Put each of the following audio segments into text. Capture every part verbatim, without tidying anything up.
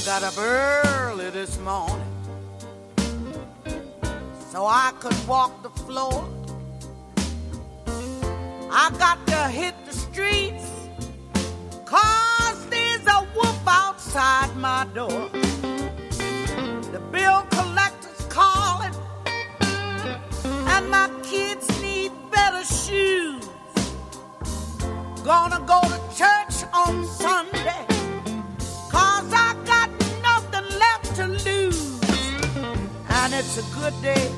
got up early this morning so I could walk the floor. I got to hit the streets 'cause there's a wolf outside my door. The bill collector's calling and my kids need better shoes. Gonna go to church on Sunday 'cause I got nothing left to lose. And it's a good day.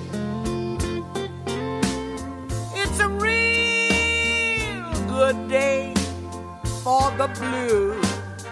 It's a real good day for the blues.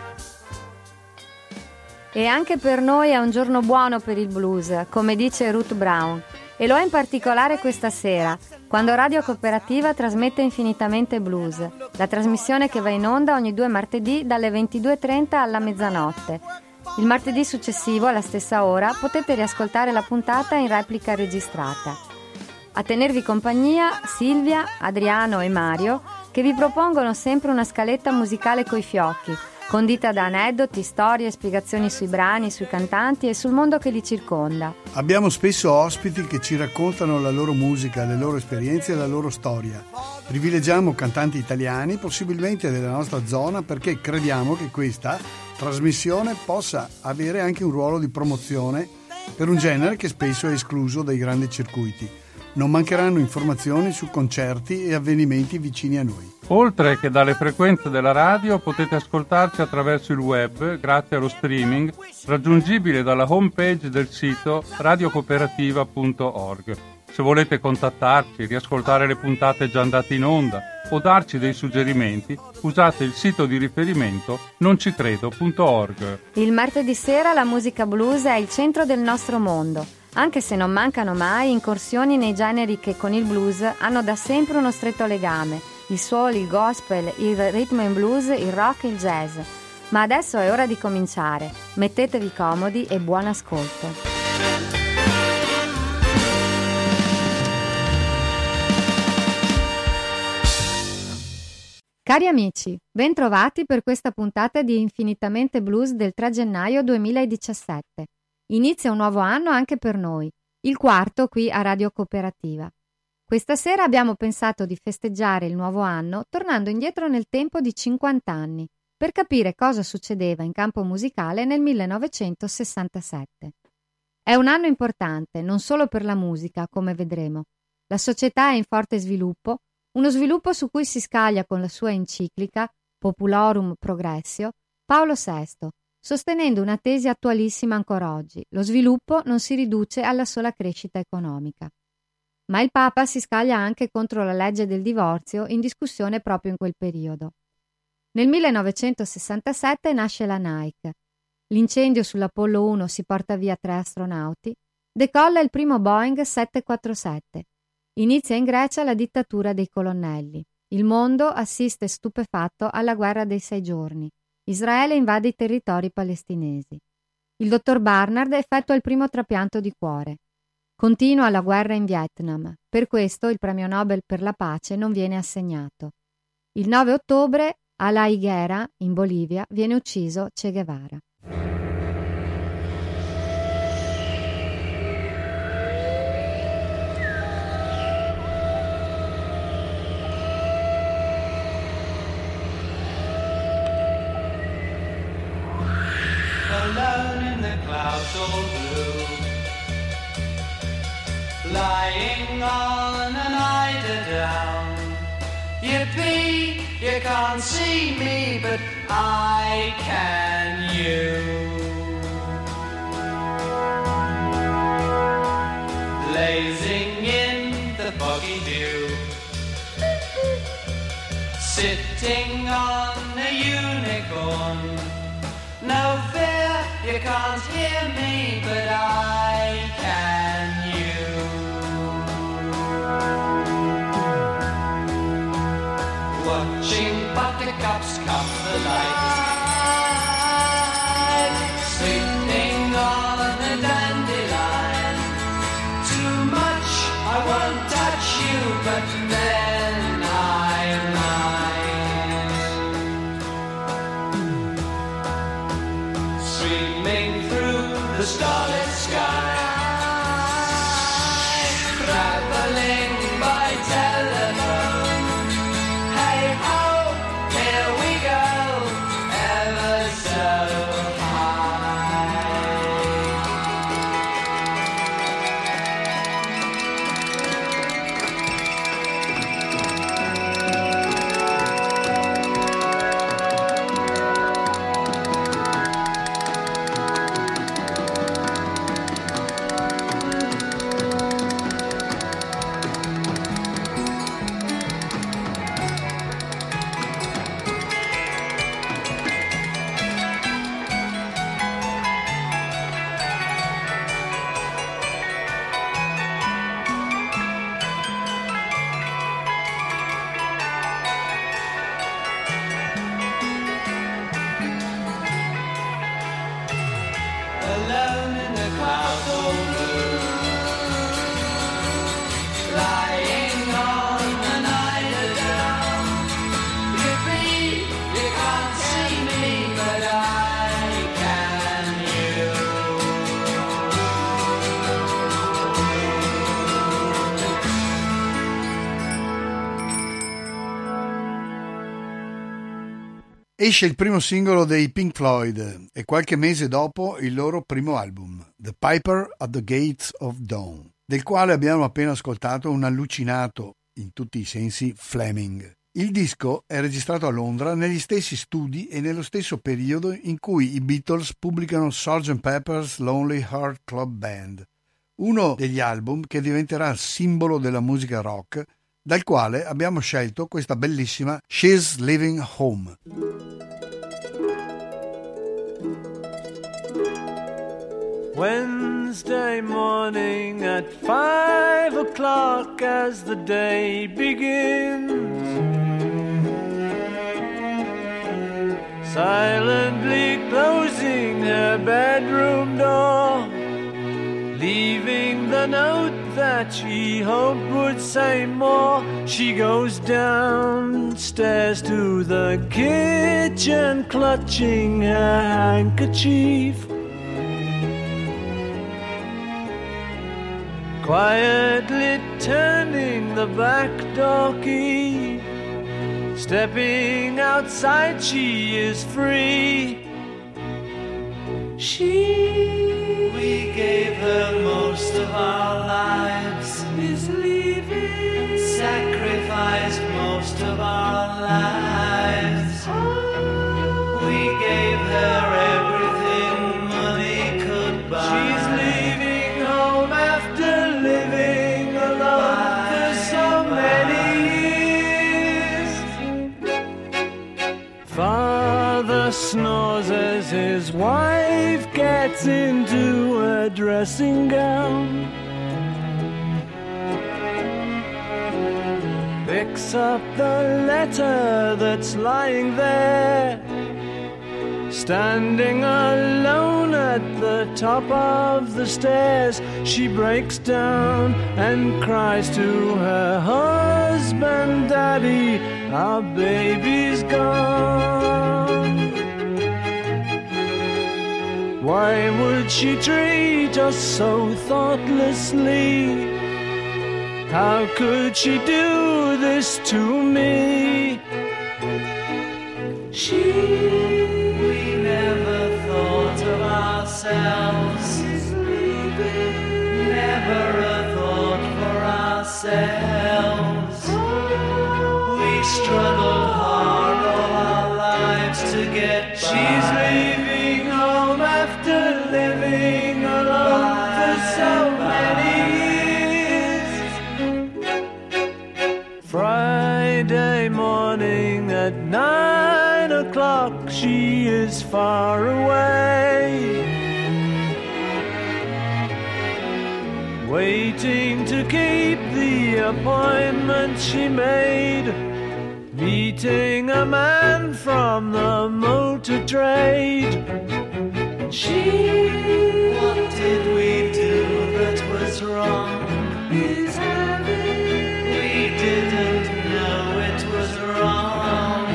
E anche per noi è un giorno buono per il blues, come dice Ruth Brown. E lo è in particolare questa sera, quando Radio Cooperativa trasmette Infinitamente Blues, la trasmissione che va in onda ogni due martedì dalle ventidue e trenta alla mezzanotte. Il martedì successivo, alla stessa ora, potete riascoltare la puntata in replica registrata. A tenervi compagnia Silvia, Adriano e Mario, che vi propongono sempre una scaletta musicale coi fiocchi, condita da aneddoti, storie, spiegazioni sui brani, sui cantanti e sul mondo che li circonda. Abbiamo spesso ospiti che ci raccontano la loro musica, le loro esperienze e la loro storia. Privilegiamo cantanti italiani, possibilmente della nostra zona, perché crediamo che questa trasmissione possa avere anche un ruolo di promozione per un genere che spesso è escluso dai grandi circuiti. Non mancheranno informazioni su concerti e avvenimenti vicini a noi. Oltre che dalle frequenze della radio, potete ascoltarci attraverso il web grazie allo streaming raggiungibile dalla homepage del sito radiocooperativa punto org. Se volete contattarci, riascoltare le puntate già andate in onda o darci dei suggerimenti, usate il sito di riferimento noncicredo punto org. Il martedì sera la musica blues è il centro del nostro mondo, anche se non mancano mai incursioni nei generi che con il blues hanno da sempre uno stretto legame: il soul, il gospel, il rhythm and blues, il rock e il jazz. Ma adesso è ora di cominciare. Mettetevi comodi e buon ascolto. Cari amici, ben trovati per questa puntata di Infinitamente Blues del tre gennaio duemiladiciassette. Inizia un nuovo anno anche per noi, il quarto qui a Radio Cooperativa. Questa sera abbiamo pensato di festeggiare il nuovo anno tornando indietro nel tempo di cinquanta anni, per capire cosa succedeva in campo musicale nel millenovecentosessantasette. È un anno importante, non solo per la musica, come vedremo. La società è in forte sviluppo, uno sviluppo su cui si scaglia con la sua enciclica Populorum Progressio Paolo sesto, sostenendo una tesi attualissima ancora oggi: lo sviluppo non si riduce alla sola crescita economica. Ma il Papa si scaglia anche contro la legge del divorzio in discussione proprio in quel periodo. Nel millenovecentosessantasette nasce la Nike. L'incendio sull'Apollo uno si porta via tre astronauti. Decolla il primo Boeing settecentoquarantasette. Inizia in Grecia la dittatura dei colonnelli. Il mondo assiste stupefatto alla guerra dei sei giorni. Israele invade i territori palestinesi. Il dottor Barnard effettua il primo trapianto di cuore. Continua la guerra in Vietnam. Per questo il premio Nobel per la pace non viene assegnato. Il nove ottobre a La Higuera, in Bolivia, viene ucciso Che Guevara. Alone in the clouds all blue, lying on an eider down. Yippee, you can't see me, but I can you. Blazing in the boggy dew, sitting on a unicorn. No fear, you can't hear me, but I can you. Watching buttercups come the light, sleeping on a dandelion. Too much, I won't touch you, but then I might. Streaming Esce il primo singolo dei Pink Floyd e qualche mese dopo il loro primo album, The Piper at the Gates of Dawn, del quale abbiamo appena ascoltato un allucinato, in tutti i sensi, Fleming. Il disco è registrato a Londra negli stessi studi e nello stesso periodo in cui i Beatles pubblicano sergeant Pepper's Lonely Heart Club Band, uno degli album che diventerà il simbolo della musica rock, dal quale abbiamo scelto questa bellissima She's Leaving Home. Wednesday morning at five o'clock as the day begins, silently closing her bedroom door, leaving the note that she hoped would say more. She goes downstairs to the kitchen, clutching her handkerchief, quietly turning the back door key. Stepping outside, she is free. She, we gave her most of our lives, is leaving. Sacrificed most of our lives. We gave her everything money could buy. She's leaving home after living alone for so many years. Father snores as his wife gets into a dressing gown, picks up the letter that's lying there, standing alone at the top of the stairs. She breaks down and cries to her husband, Daddy, our baby's gone. Why would she treat us so thoughtlessly? How could she do this to me? She, we never thought of ourselves, never a thought for ourselves. We struggled hard all our lives to get by. She's leaving home after living alone for so many years. Friday morning at nine o'clock, she is far away, waiting to keep the appointment she made, meeting a man from the motor trade. She, what did we do that was wrong? Is having, we didn't know it was wrong.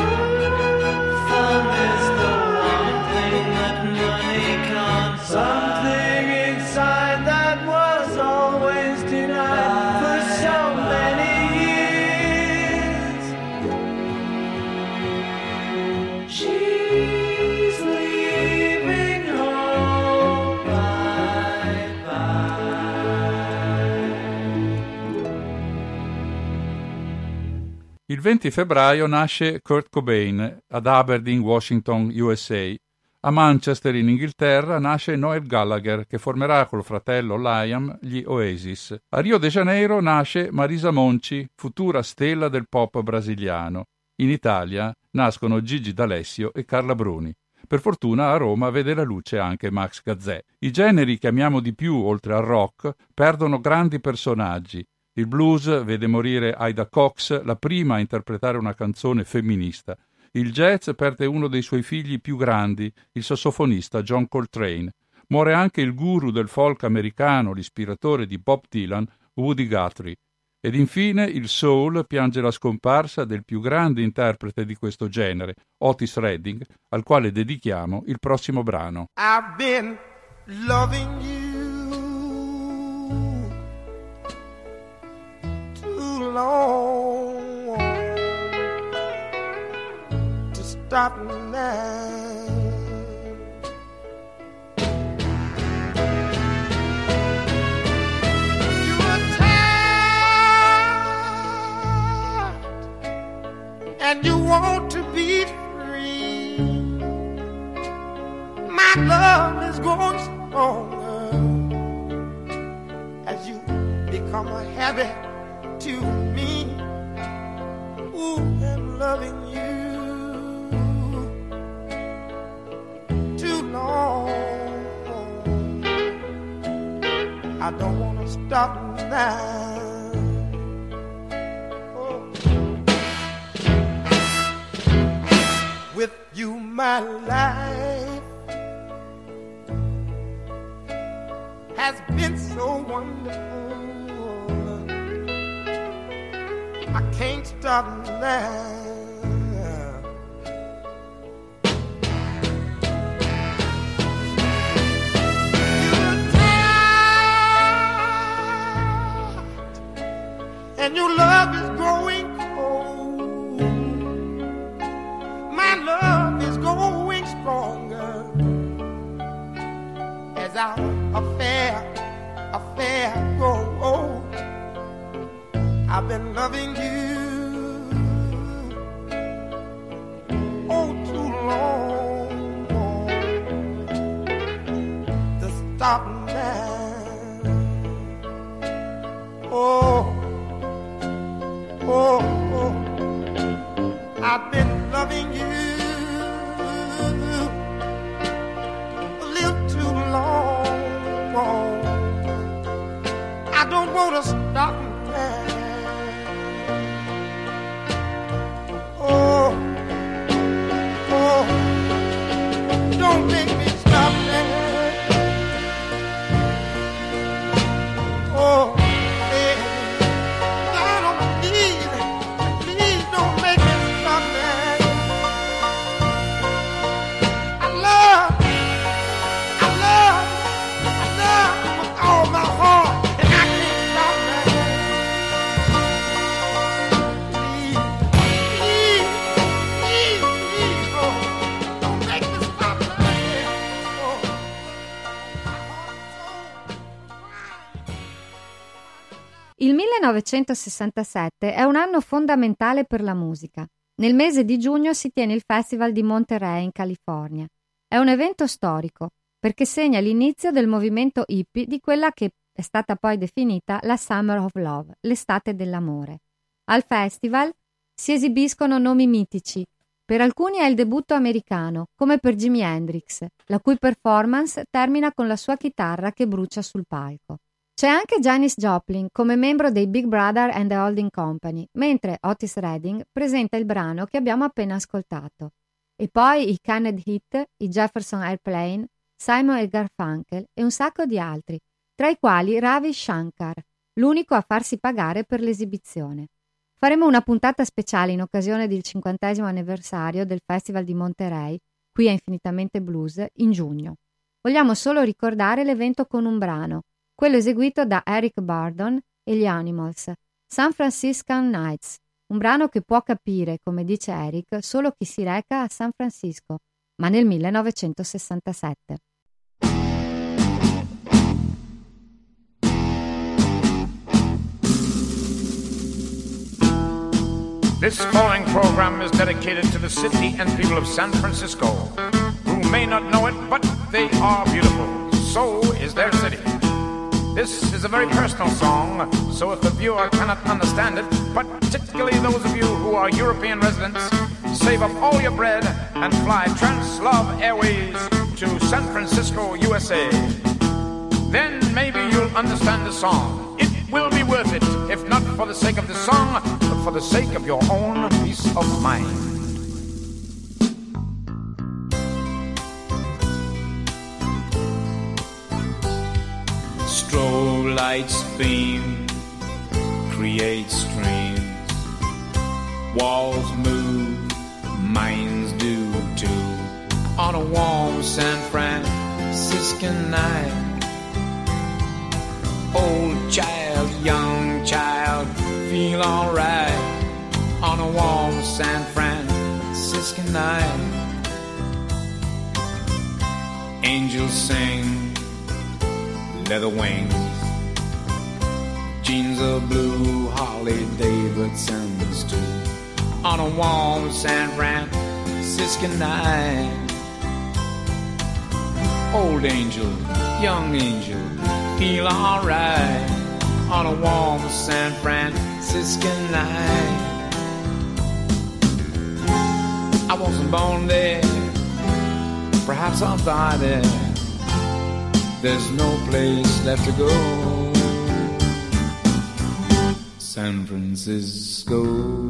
Fun is the one thing that money can't buy. Something inside that was always denied for so many years. She's leaving home, bye bye. Il venti febbraio nasce Kurt Cobain ad Aberdeen, Washington, U S A. A Manchester, in Inghilterra, nasce Noel Gallagher, che formerà col fratello Liam gli Oasis. A Rio de Janeiro nasce Marisa Monci, futura stella del pop brasiliano. In Italia nascono Gigi D'Alessio e Carla Bruni. Per fortuna a Roma vede la luce anche Max Gazzè. I generi che amiamo di più, oltre al rock, perdono grandi personaggi. Il blues vede morire Ida Cox, la prima a interpretare una canzone femminista. Il jazz perde uno dei suoi figli più grandi, il sassofonista John Coltrane. Muore anche il guru del folk americano, l'ispiratore di Bob Dylan, Woody Guthrie. Ed infine il soul piange la scomparsa del più grande interprete di questo genere, Otis Redding, al quale dedichiamo il prossimo brano. I've been loving you too long. Just stop now. You are tired and you want to be free. My love is growing stronger as you become a habit to me. Ooh, and loving you too long. I don't want to stop now. Oh. With you, my life has been so wonderful. I can't stop now. You're tired, and your love is growing cold. My love is growing stronger as our affair, affair grows old. I've been loving you oh too long to stop now. Oh, oh, oh, I've been loving you a little too long. I don't want to stop now. Oh, oh, don't make me stop there. Oh, hey, down on my knees, please don't make me stop there. I love, I love, I love with all my heart, and I can't stop there. Please. Il millenovecentosessantasette è un anno fondamentale per la musica. Nel mese di giugno si tiene il Festival di Monterey in California. È un evento storico perché segna l'inizio del movimento hippie di quella che è stata poi definita la Summer of Love, l'estate dell'amore. Al festival si esibiscono nomi mitici. Per alcuni è il debutto americano, come per Jimi Hendrix, la cui performance termina con la sua chitarra che brucia sul palco. C'è anche Janis Joplin come membro dei Big Brother and the Holding Company, mentre Otis Redding presenta il brano che abbiamo appena ascoltato. E poi i Canned Heat, i Jefferson Airplane, Simon e Garfunkel e un sacco di altri, tra i quali Ravi Shankar, l'unico a farsi pagare per l'esibizione. Faremo una puntata speciale in occasione del cinquantesimo anniversario del Festival di Monterey, qui a Infinitamente Blues, in giugno. Vogliamo solo ricordare l'evento con un brano, quello eseguito da Eric Burdon e gli Animals, San Franciscan Nights, un brano che può capire, come dice Eric, solo chi si reca a San Francisco, ma nel millenovecentosessantasette. This following program is dedicated to the city and people of San Francisco, who may not know it, but they are beautiful. So is their city. This is a very personal song, so if the viewer cannot understand it, particularly those of you who are European residents, save up all your bread and fly Trans-Love Airways to San Francisco, U S A. Then maybe you'll understand the song. It will be worth it, if not for the sake of the song, but for the sake of your own peace of mind. Strobe lights beam, create streams. Walls move, minds do too. On a warm San Franciscan night, old child, young child, feel alright. On a warm San Franciscan night. Angels sing, leather wings, jeans of blue, Harley Davidsons too, on a warm San Francisco night. Old angel, young angel, feel alright on a warm San Francisco night. I wasn't born there, perhaps I'll die there. There's no place left to go. San Francisco.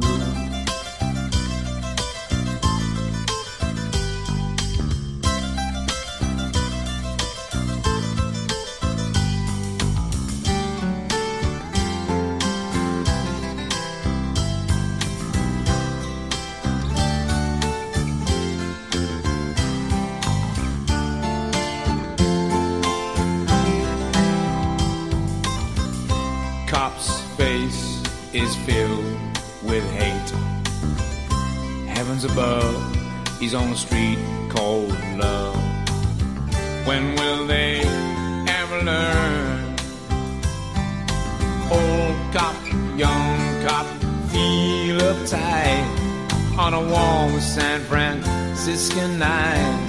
Is filled with hate. Heavens above, he's on the street called love. When will they ever learn? Old cop, young cop, feel uptight on a warm San Francisco night.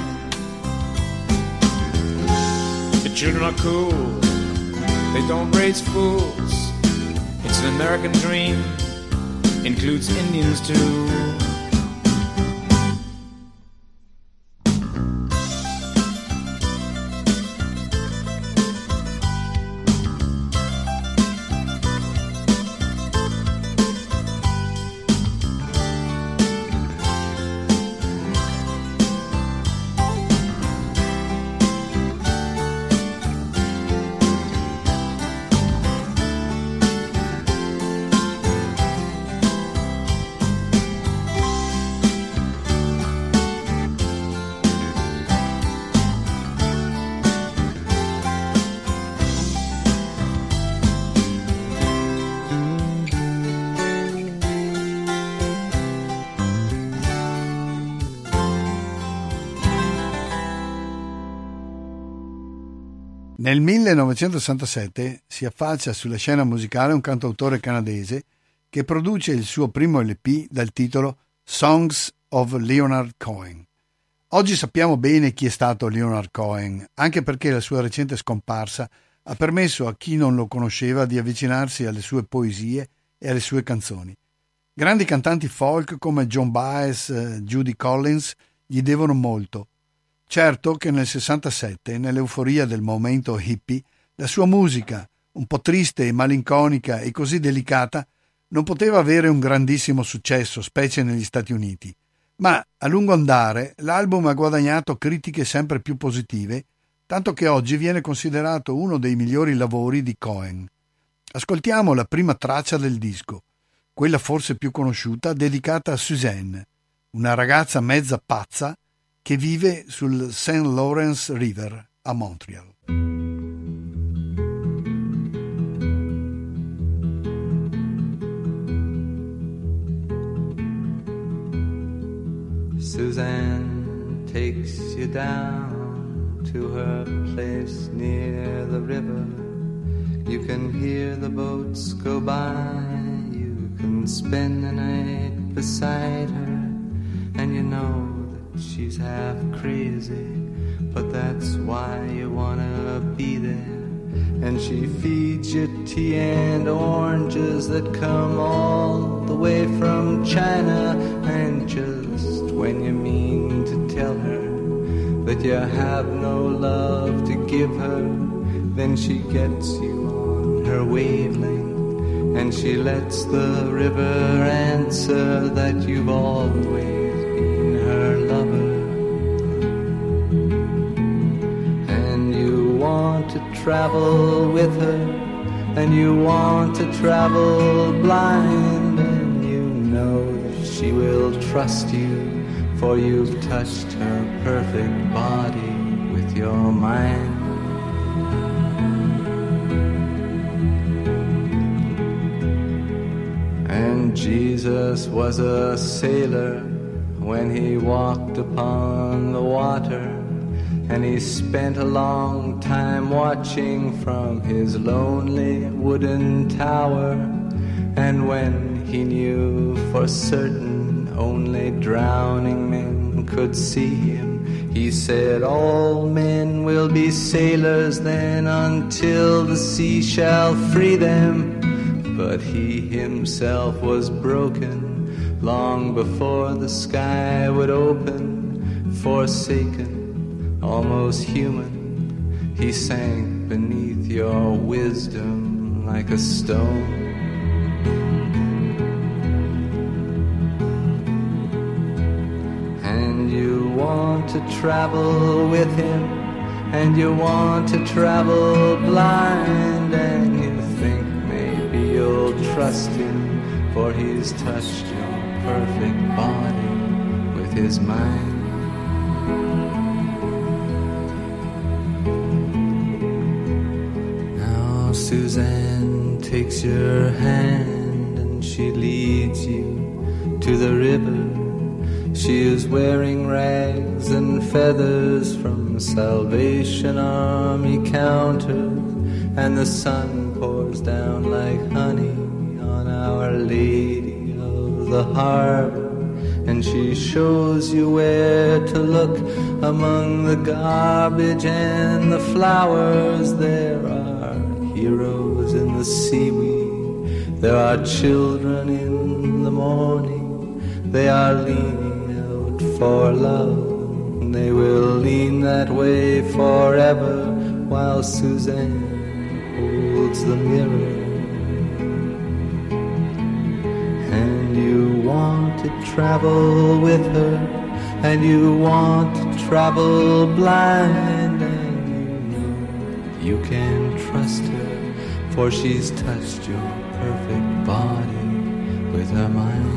The children are cool, they don't raise fools. It's an American dream, includes Indians too. Nel millenovecentosessantasette si affaccia sulla scena musicale un cantautore canadese che produce il suo primo L P dal titolo Songs of Leonard Cohen. Oggi sappiamo bene chi è stato Leonard Cohen, anche perché la sua recente scomparsa ha permesso a chi non lo conosceva di avvicinarsi alle sue poesie e alle sue canzoni. Grandi cantanti folk come John Baez, eh, Judy Collins gli devono molto. Certo che nel sessantasette, nell'euforia del momento hippie, la sua musica, un po' triste e malinconica e così delicata, non poteva avere un grandissimo successo, specie negli Stati Uniti. Ma a lungo andare l'album ha guadagnato critiche sempre più positive, tanto che oggi viene considerato uno dei migliori lavori di Cohen. Ascoltiamo la prima traccia del disco, quella forse più conosciuta, dedicata a Suzanne, una ragazza mezza pazza che vive sul Saint Lawrence River a Montreal. Suzanne takes you down to her place near the river. You can hear the boats go by. You can spend the night beside her, and you know she's half crazy, but that's why you wanna be there. And she feeds you tea and oranges that come all the way from China. And just when you mean to tell her that you have no love to give her, then she gets you on her wavelength, and she lets the river answer that you've always her lover. And you want to travel with her, and you want to travel blind, and you know that she will trust you, for you've touched her perfect body with your mind. And Jesus was a sailor when he walked upon the water, and he spent a long time watching from his lonely wooden tower. And when he knew for certain only drowning men could see him, he said, all men will be sailors then until the sea shall free them. But he himself was broken long before the sky would open. Forsaken, almost human, he sank beneath your wisdom like a stone. And you want to travel with him, and you want to travel blind, and you think maybe you'll trust him, for he's touched your perfect body with his mind. Now Suzanne takes your hand and she leads you to the river. She is wearing rags and feathers from Salvation Army counters, and the sun pours down like honey on Our Lady of the Harbor. And she shows you where to look among the garbage and the flowers. There are heroes in the seaweed, there are children in the morning. They are leaning out for love, they will lean that way forever, while Suzanne holds the mirror. And you want to travel with her, and you want to travel blind, and you know you can trust her, for she's touched your perfect body with her mind.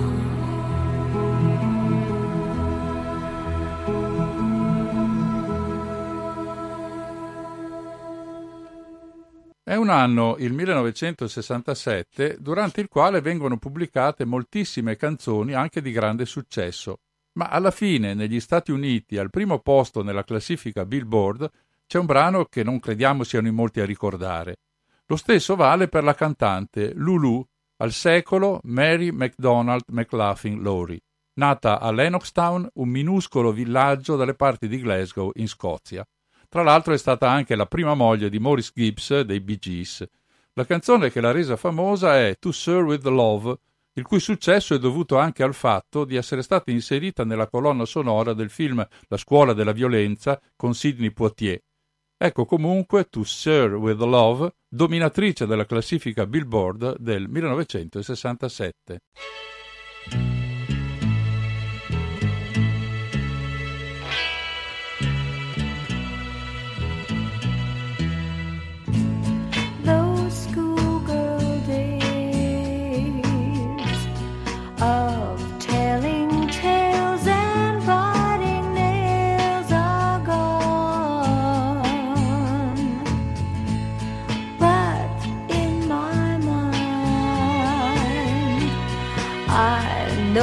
È un anno, il millenovecentosessantasette, durante il quale vengono pubblicate moltissime canzoni anche di grande successo, ma alla fine negli Stati Uniti, al primo posto nella classifica Billboard, c'è un brano che non crediamo siano in molti a ricordare. Lo stesso vale per la cantante Lulu, al secolo Mary MacDonald McLaughlin Laurie, nata a Lennoxtown, un minuscolo villaggio dalle parti di Glasgow in Scozia. Tra l'altro è stata anche la prima moglie di Maurice Gibbs dei Bee Gees. La canzone che l'ha resa famosa è To Sir with Love, il cui successo è dovuto anche al fatto di essere stata inserita nella colonna sonora del film La scuola della violenza con Sidney Poitier. Ecco comunque To Sir with Love, dominatrice della classifica Billboard del millenovecentosessantasette. Of telling tales and biting nails are gone, but in my mind I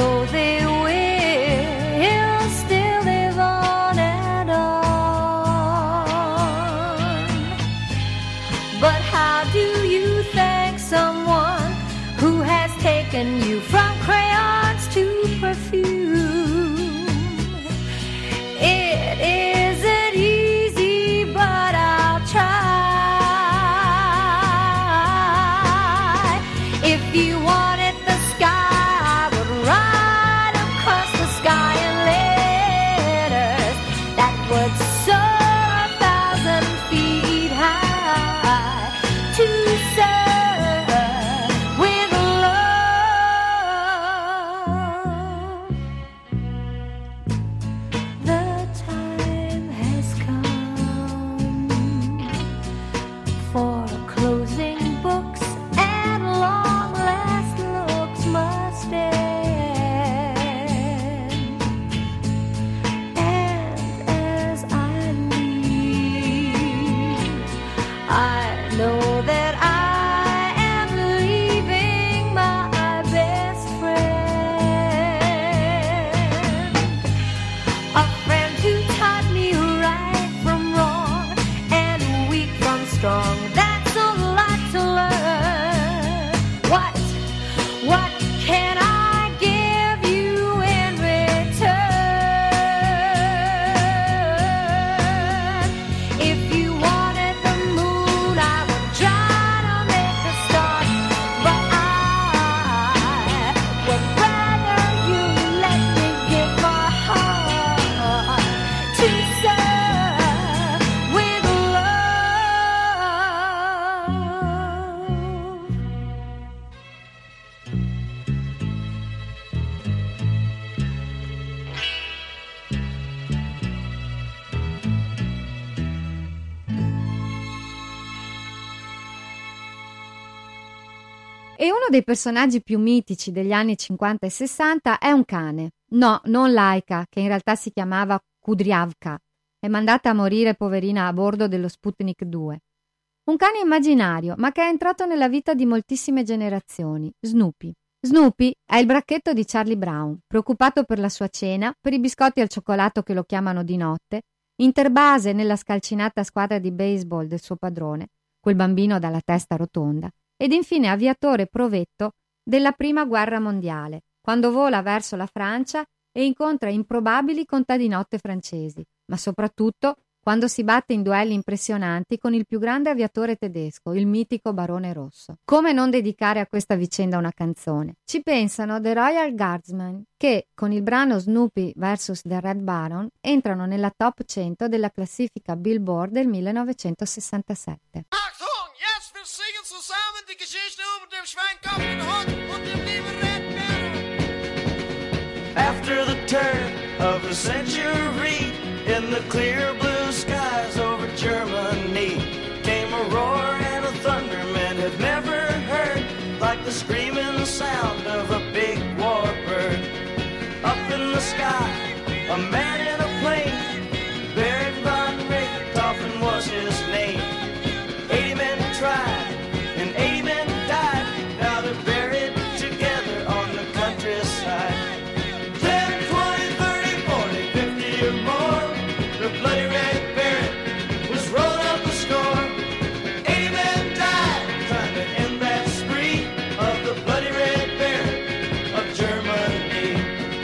E uno dei personaggi più mitici degli anni cinquanta e sessanta è un cane. No, non Laika, che in realtà si chiamava Kudryavka, è mandata a morire poverina a bordo dello Sputnik due. Un cane immaginario, ma che è entrato nella vita di moltissime generazioni, Snoopy. Snoopy è il bracchetto di Charlie Brown, preoccupato per la sua cena, per i biscotti al cioccolato che lo chiamano di notte, interbase nella scalcinata squadra di baseball del suo padrone, quel bambino dalla testa rotonda, ed infine aviatore provetto della Prima Guerra Mondiale, quando vola verso la Francia e incontra improbabili contadinotte francesi, ma soprattutto quando si batte in duelli impressionanti con il più grande aviatore tedesco, il mitico Barone Rosso. Come non dedicare a questa vicenda una canzone? Ci pensano The Royal Guardsmen, che con il brano Snoopy versus The Red Baron entrano nella top cento della classifica Billboard del millenovecentosessantasette. Achtung, jetzt wir singen zusammen die Geschichte über den Schweinkopf, den Hund und den lieben Red Baron. After the turn of the century, in the clear blue skies over Germany, came a roar and a thunder men had never heard, like the screaming sound of a big warbird. Up in the sky, a man in a plane, Baron von Richthofen was his name. Eighty men tried, and eighty men died, now they're buried together on the countryside. Ten, twenty, thirty, forty, fifty or more, the bloody Red Baron was rolling up the score. Eighty men died trying to end that spree of the bloody Red Baron of Germany.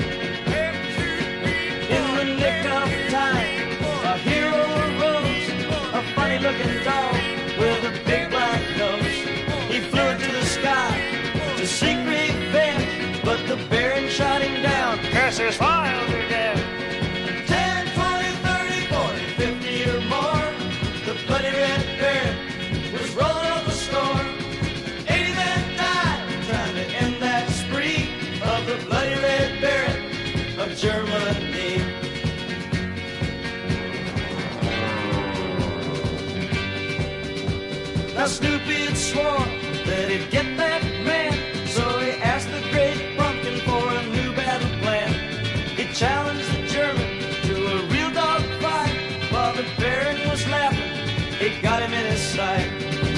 In the nick of time, a hero arose, a funny-looking dog with a big black nose. He flew into the sky to seek revenge, but the Baron shot him down. Curse his files are dead. Ten, twenty, thirty, forty, fifty or more, the bloody Red Baron was rolling up the score. Eighty men died trying to end that spree of the bloody Red Baron of Germany. Now Snoopy had sworn that he'd get that man, so he asked the great pumpkin for a new battle plan. He challenged the German to a real dog fight, while the Baron was laughing, he got him in his sight.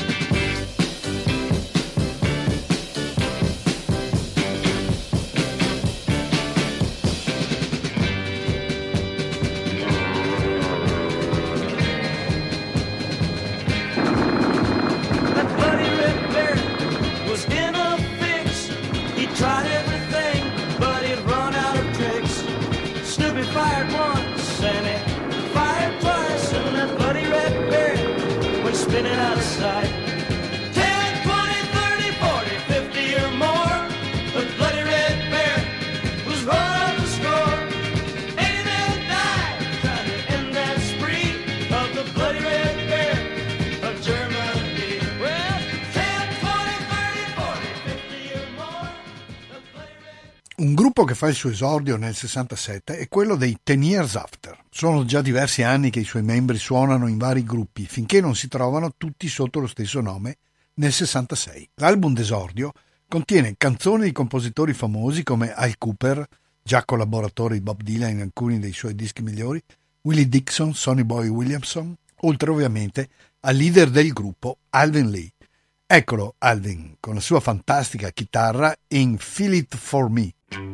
That bloody Red Baron was in a fix. He tried everything, but he'd run out of tricks. Snoopy fired once, and he fired twice, and that bloody Red Baron went spinning out of sight. Ten, twenty, thirty, forty, fifty or more, the bloody Red Baron was rolling up the score. Eighty men died trying to end that spree of the bloody Red Baron of Germany. Well, ten, twenty, thirty, forty, fifty or more, the bloody Red. Un gruppo che fa il suo esordio nel sessantasette è quello dei Ten Years After. Sono già diversi anni che i suoi membri suonano in vari gruppi, finché non si trovano tutti sotto lo stesso nome nel sessantasei. L'album d'esordio contiene canzoni di compositori famosi come Al Cooper, già collaboratore di Bob Dylan in alcuni dei suoi dischi migliori, Willie Dixon, Sonny Boy Williamson, oltre ovviamente al leader del gruppo, Alvin Lee. Eccolo Alvin con la sua fantastica chitarra in Feel It For Me.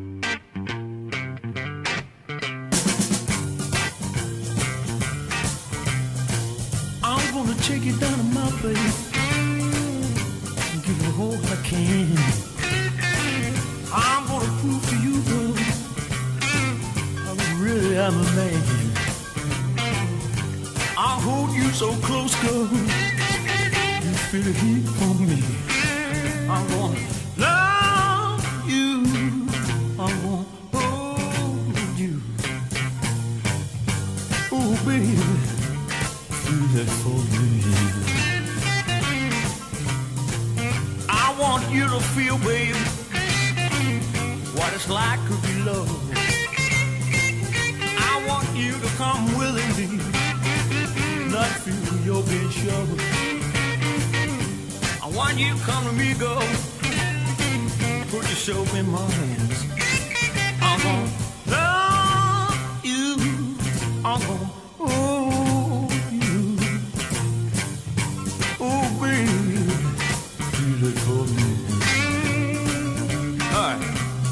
I'm gonna take you down to my place and give you all I can. I'm gonna prove to you, girl, I really am a man. I'll hold you so close, girl, you feel the heat from me. I'm gonna love you, I'm gonna hold you. Oh, baby, do that for me. I want you to feel, baby, what it's like to be loved. I want you to come willingly, not feel you're being shoved. I want you to come to me, girl, soap in my hands. I'm gonna love you. I'm gonna hold you. Oh, baby, feel it for me. All right.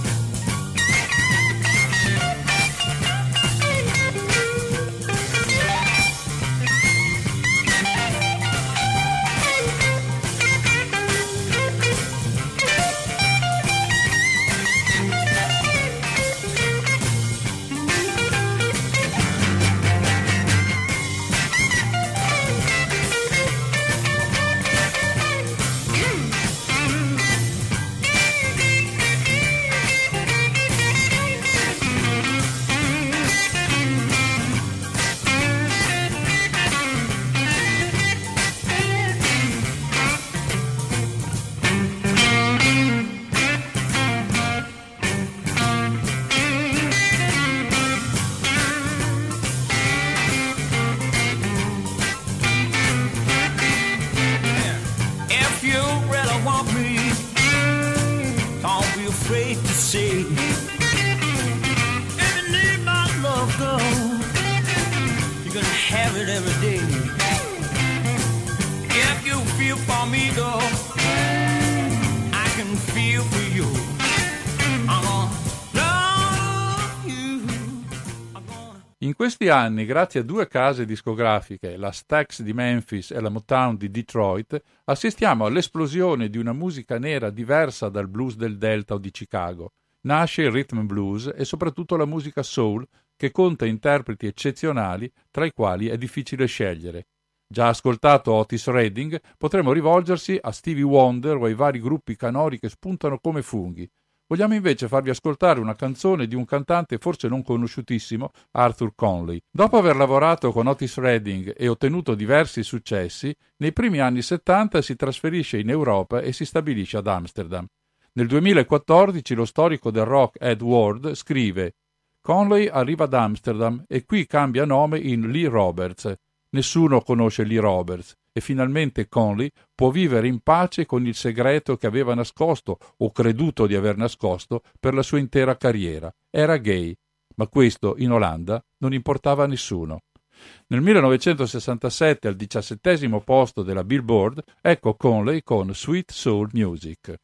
In questi anni, grazie a due case discografiche, la Stax di Memphis e la Motown di Detroit, assistiamo all'esplosione di una musica nera diversa dal blues del Delta o di Chicago. Nasce il rhythm and blues e soprattutto la musica soul, che conta interpreti eccezionali, tra i quali è difficile scegliere. Già ascoltato Otis Redding, potremmo rivolgersi a Stevie Wonder o ai vari gruppi canori che spuntano come funghi. Vogliamo invece farvi ascoltare una canzone di un cantante forse non conosciutissimo, Arthur Conley. Dopo aver lavorato con Otis Redding e ottenuto diversi successi, nei primi anni settanta si trasferisce in Europa e si stabilisce ad Amsterdam. Nel duemilaquattordici lo storico del rock Ed Ward scrive: Conley arriva ad Amsterdam e qui cambia nome in Lee Roberts. Nessuno conosce Lee Roberts e finalmente Conley può vivere in pace con il segreto che aveva nascosto o creduto di aver nascosto per la sua intera carriera. Era gay, ma questo in Olanda non importava a nessuno. Nel millenovecentosessantasette, al diciassettesimo posto della Billboard, ecco Conley con Sweet Soul Music.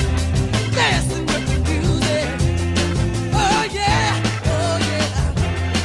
Dancing with the music, oh yeah, oh yeah.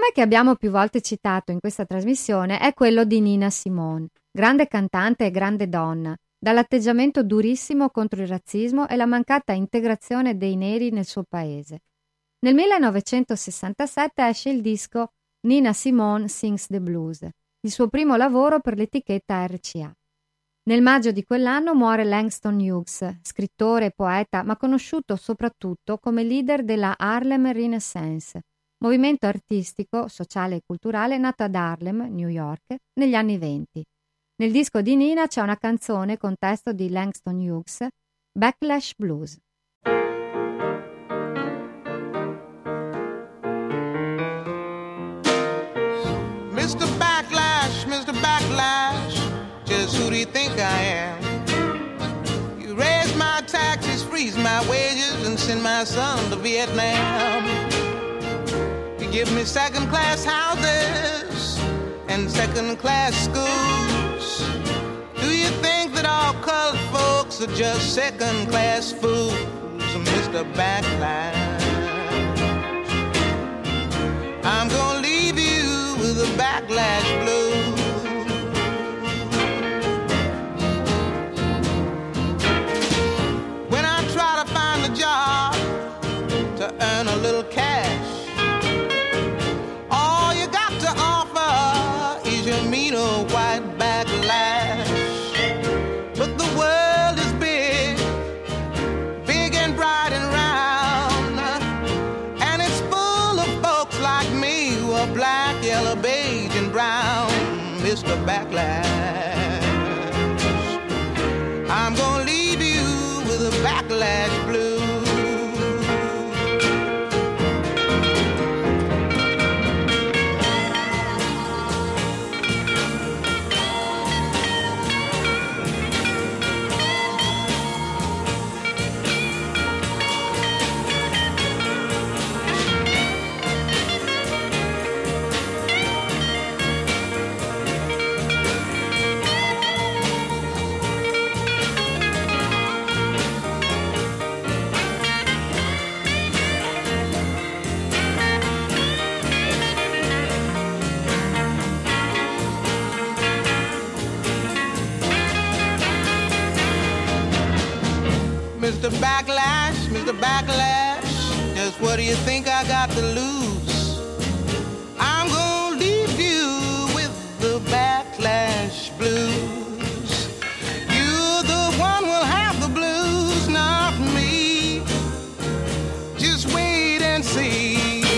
nome che abbiamo più volte citato in questa trasmissione è quello di Nina Simone, grande cantante e grande donna, dall'atteggiamento durissimo contro il razzismo e la mancata integrazione dei neri nel suo paese. Nel millenovecentosessantasette esce il disco Nina Simone Sings the Blues, il suo primo lavoro per l'etichetta R C A. Nel maggio di quell'anno muore Langston Hughes, scrittore e poeta, ma conosciuto soprattutto come leader della Harlem Renaissance, movimento artistico, sociale e culturale nato ad Harlem, New York, negli anni venti. Nel disco di Nina c'è una canzone con testo di Langston Hughes, Backlash Blues. mister Backlash, mister Backlash, just who do you think I am? You raise my taxes, freeze my wages, and send my son to Vietnam. You give me second-class houses and second-class schools. Do you think that all colored folks are just second-class fools, mister Backlash? I'm gonna leave you with a backlash blues. When I try to find a job to earn a little cash, all you got to offer is your mean old white backlash. But the world is big, big and bright and round, and it's full of folks like me who are black, yellow, beige and brown, mister Backlash. I'm gonna leave you with a backlash blues. mister Backlash, mister Backlash, just what do you think I got to lose? I'm gonna leave you with the backlash blues. You're the one who'll have the blues, not me. Just wait and see.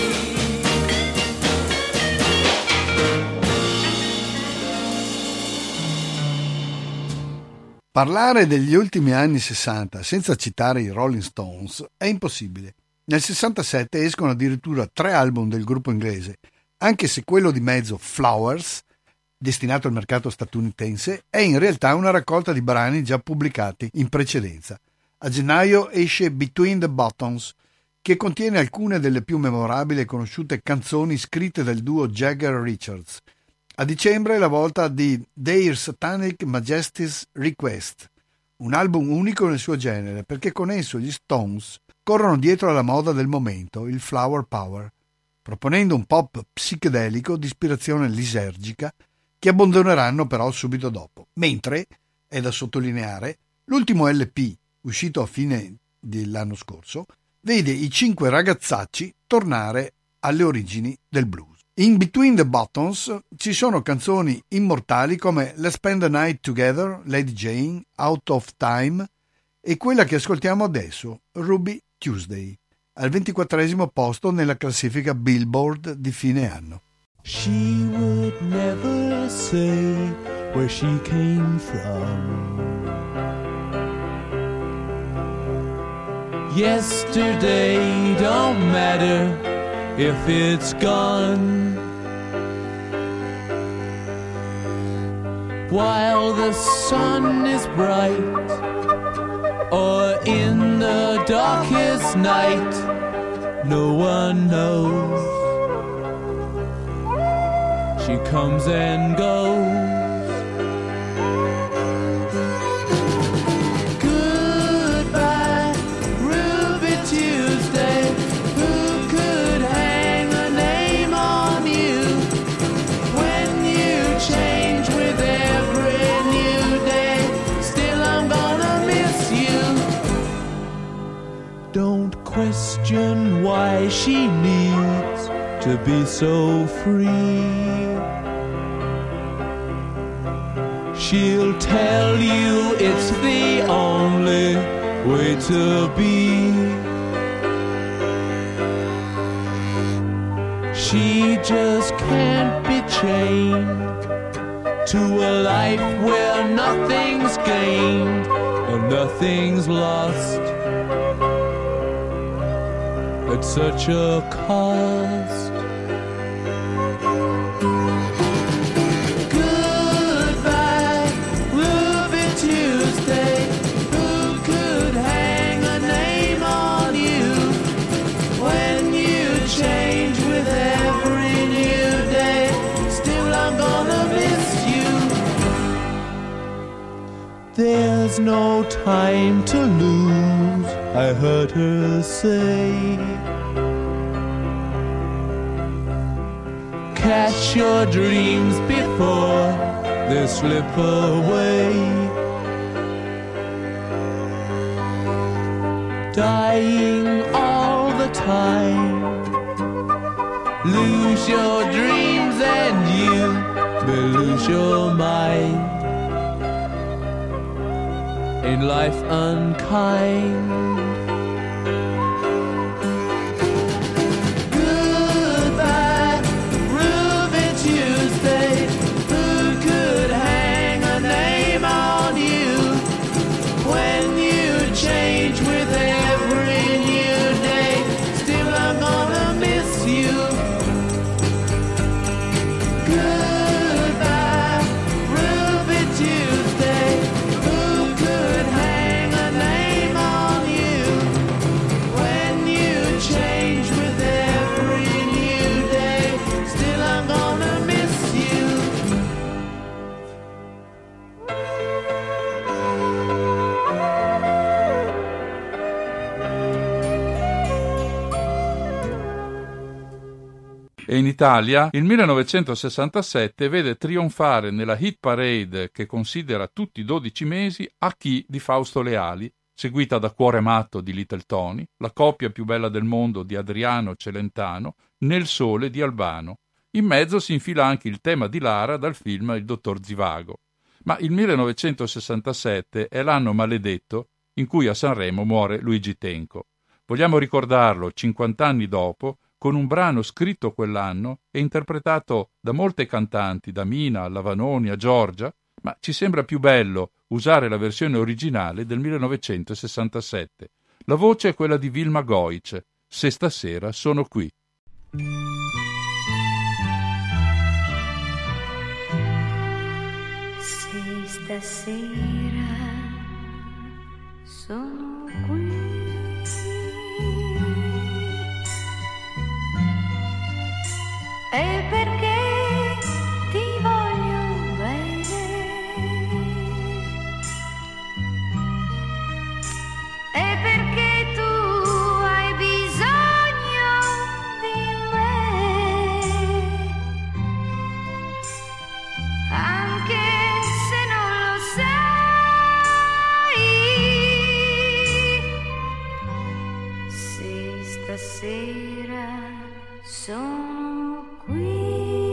Parlare degli ultimi anni sessanta senza citare i Rolling Stones è impossibile. Nel sessantasette escono addirittura tre album del gruppo inglese, anche se quello di mezzo, Flowers, destinato al mercato statunitense, è in realtà una raccolta di brani già pubblicati in precedenza. A gennaio esce Between the Buttons, che contiene alcune delle più memorabili e conosciute canzoni scritte dal duo Jagger-Richards. A dicembre è la volta di Their Satanic Majesty's Request, un album unico nel suo genere perché con esso gli Stones corrono dietro alla moda del momento, il flower power, proponendo un pop psichedelico di ispirazione lisergica che abbandoneranno però subito dopo. Mentre, è da sottolineare, l'ultimo L P, uscito a fine dell'anno scorso, vede i cinque ragazzacci tornare alle origini del blues. In Between the Buttons ci sono canzoni immortali come Let's Spend the Night Together, Lady Jane, Out of Time e quella che ascoltiamo adesso, Ruby Tuesday, al ventiquattresimo posto nella classifica Billboard di fine anno. She would never say where she came from. Yesterday don't matter if it's gone. While the sun is bright, or in the darkest night, no one knows. She comes and goes. Tuesday, who could hang a name on you? she needs to be so free. She'll tell you it's the only way to be. She just can't be chained to a life where nothing's gained and nothing's lost at such a cost. Goodbye, Ruby Tuesday. Who could hang a name on you when you change with every new day? Still I'm gonna miss you. There's no time to lose, I heard her say. Catch your dreams before they slip away. Dying all the time. Lose your dreams and you will lose your mind. Ain't life unkind? Goodbye, Ruby Tuesday. Who could hang a name on you when you change with every new day? Still I'm gonna miss you. Goodbye, Ruby Tuesday. Who could hang a name on you when you change with every new day? Still I'm gonna miss you. E in Italia il millenovecentosessantasette vede trionfare nella hit parade che considera tutti i dodici mesi A chi di Fausto Leali, seguita da Cuore matto di Little Tony, La coppia più bella del mondo di Adriano Celentano, Nel sole di Albano. In mezzo si infila anche il tema di Lara dal film Il dottor Zivago. Ma il millenovecentosessantasette è l'anno maledetto in cui a Sanremo muore Luigi Tenco. Vogliamo ricordarlo cinquant'anni dopo con un brano scritto quell'anno e interpretato da molte cantanti, da Mina, alla Vanoni, a Giorgia, ma ci sembra più bello usare la versione originale del millenovecentosessantasette. La voce è quella di Vilma Goic, Se stasera sono qui. Se stasera sono qui, è perché ti voglio bene, è perché tu hai bisogno di me, anche se non lo sai. Se stasera sono qui,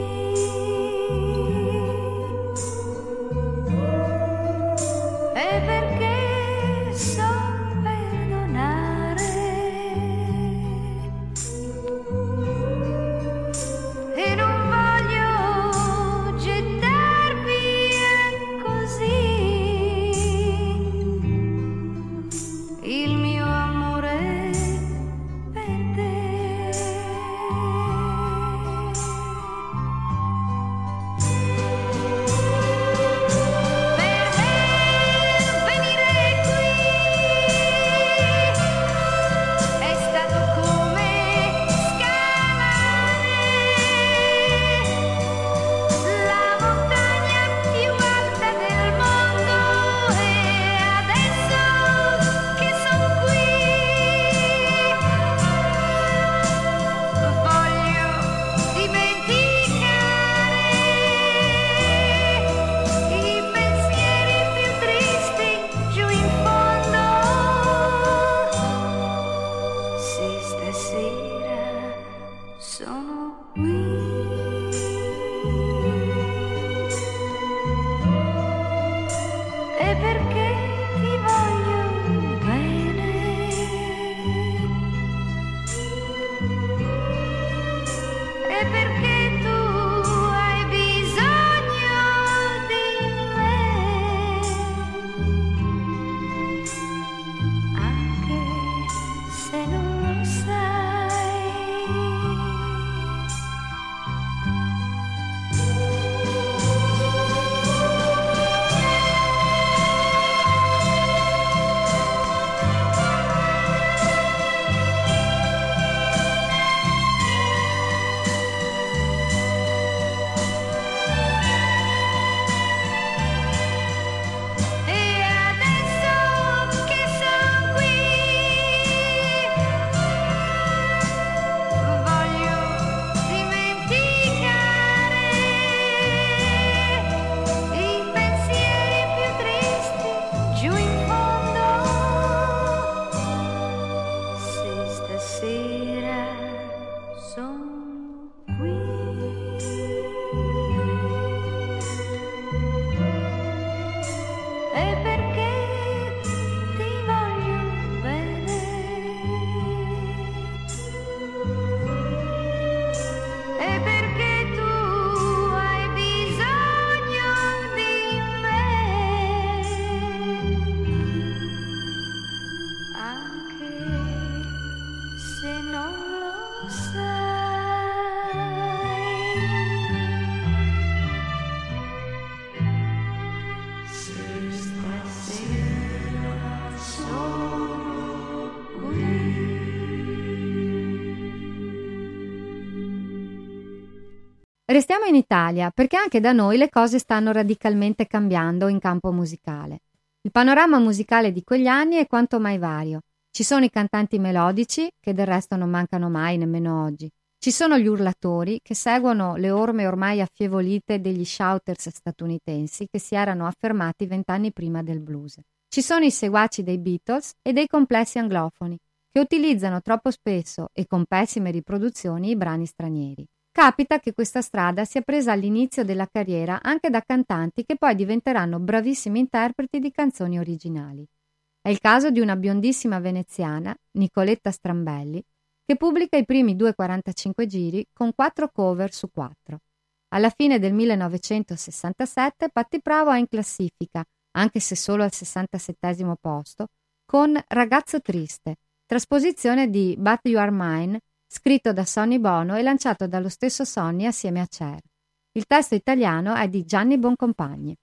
Restiamo in Italia perché anche da noi le cose stanno radicalmente cambiando in campo musicale. Il panorama musicale di quegli anni è quanto mai vario. Ci sono i cantanti melodici, che del resto non mancano mai nemmeno oggi. Ci sono gli urlatori, che seguono le orme ormai affievolite degli shouters statunitensi che si erano affermati vent'anni prima del blues. Ci sono i seguaci dei Beatles e dei complessi anglofoni, che utilizzano troppo spesso e con pessime riproduzioni i brani stranieri. Capita che questa strada sia presa all'inizio della carriera anche da cantanti che poi diventeranno bravissimi interpreti di canzoni originali. È il caso di una biondissima veneziana, Nicoletta Strambelli, che pubblica i primi due quarantacinque giri con quattro cover su quattro. Alla fine del millenovecentosessantasette Patti Bravo è in classifica, anche se solo al sessantasettesimo posto, con Ragazzo Triste, trasposizione di But You Are Mine, scritto da Sonny Bono e lanciato dallo stesso Sonny assieme a Cher. Il testo italiano è di Gianni Boncompagni.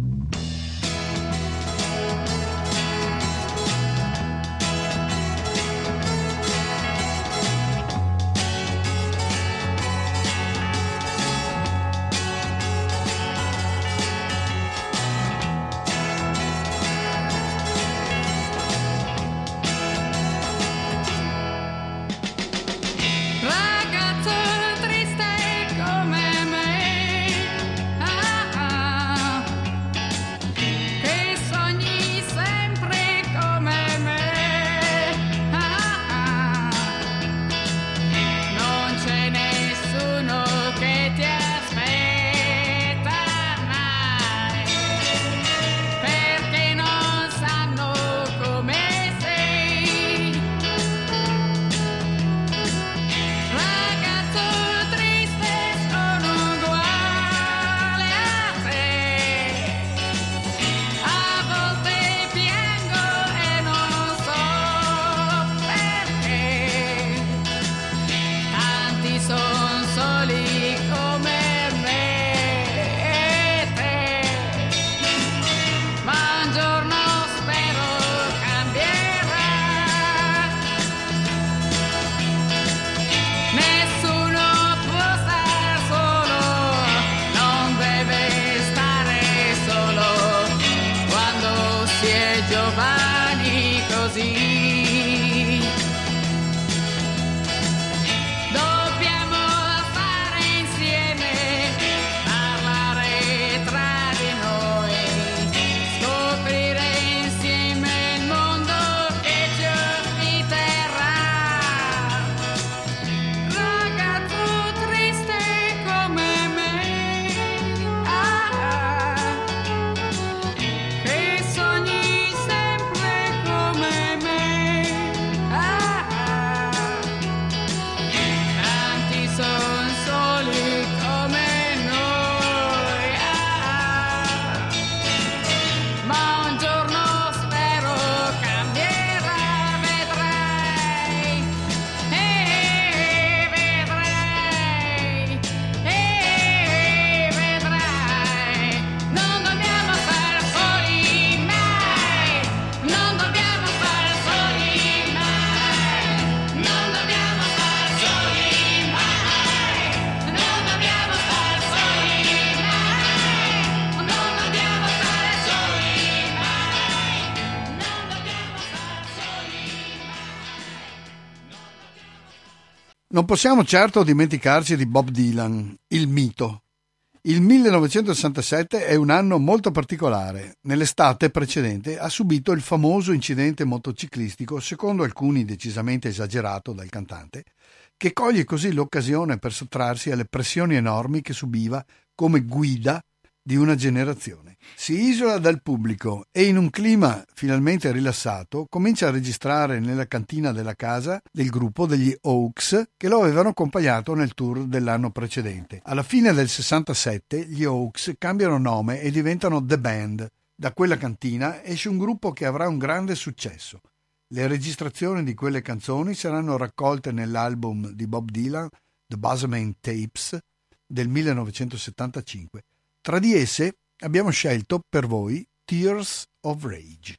Non possiamo certo dimenticarci di Bob Dylan, il mito. Il millenovecentosessantasette è un anno molto particolare. Nell'estate precedente ha subito il famoso incidente motociclistico, secondo alcuni decisamente esagerato dal cantante, che coglie così l'occasione per sottrarsi alle pressioni enormi che subiva come guida di una generazione. Si isola dal pubblico e in un clima finalmente rilassato comincia a registrare nella cantina della casa del gruppo degli Oaks che lo avevano accompagnato nel tour dell'anno precedente. Alla fine del sessantasette gli Oaks cambiano nome e diventano The Band. Da quella cantina esce un gruppo che avrà un grande successo. Le registrazioni di quelle canzoni saranno raccolte nell'album di Bob Dylan, The Basement Tapes, del millenovecentosettantacinque. Tra di esse abbiamo scelto per voi Tears of Rage.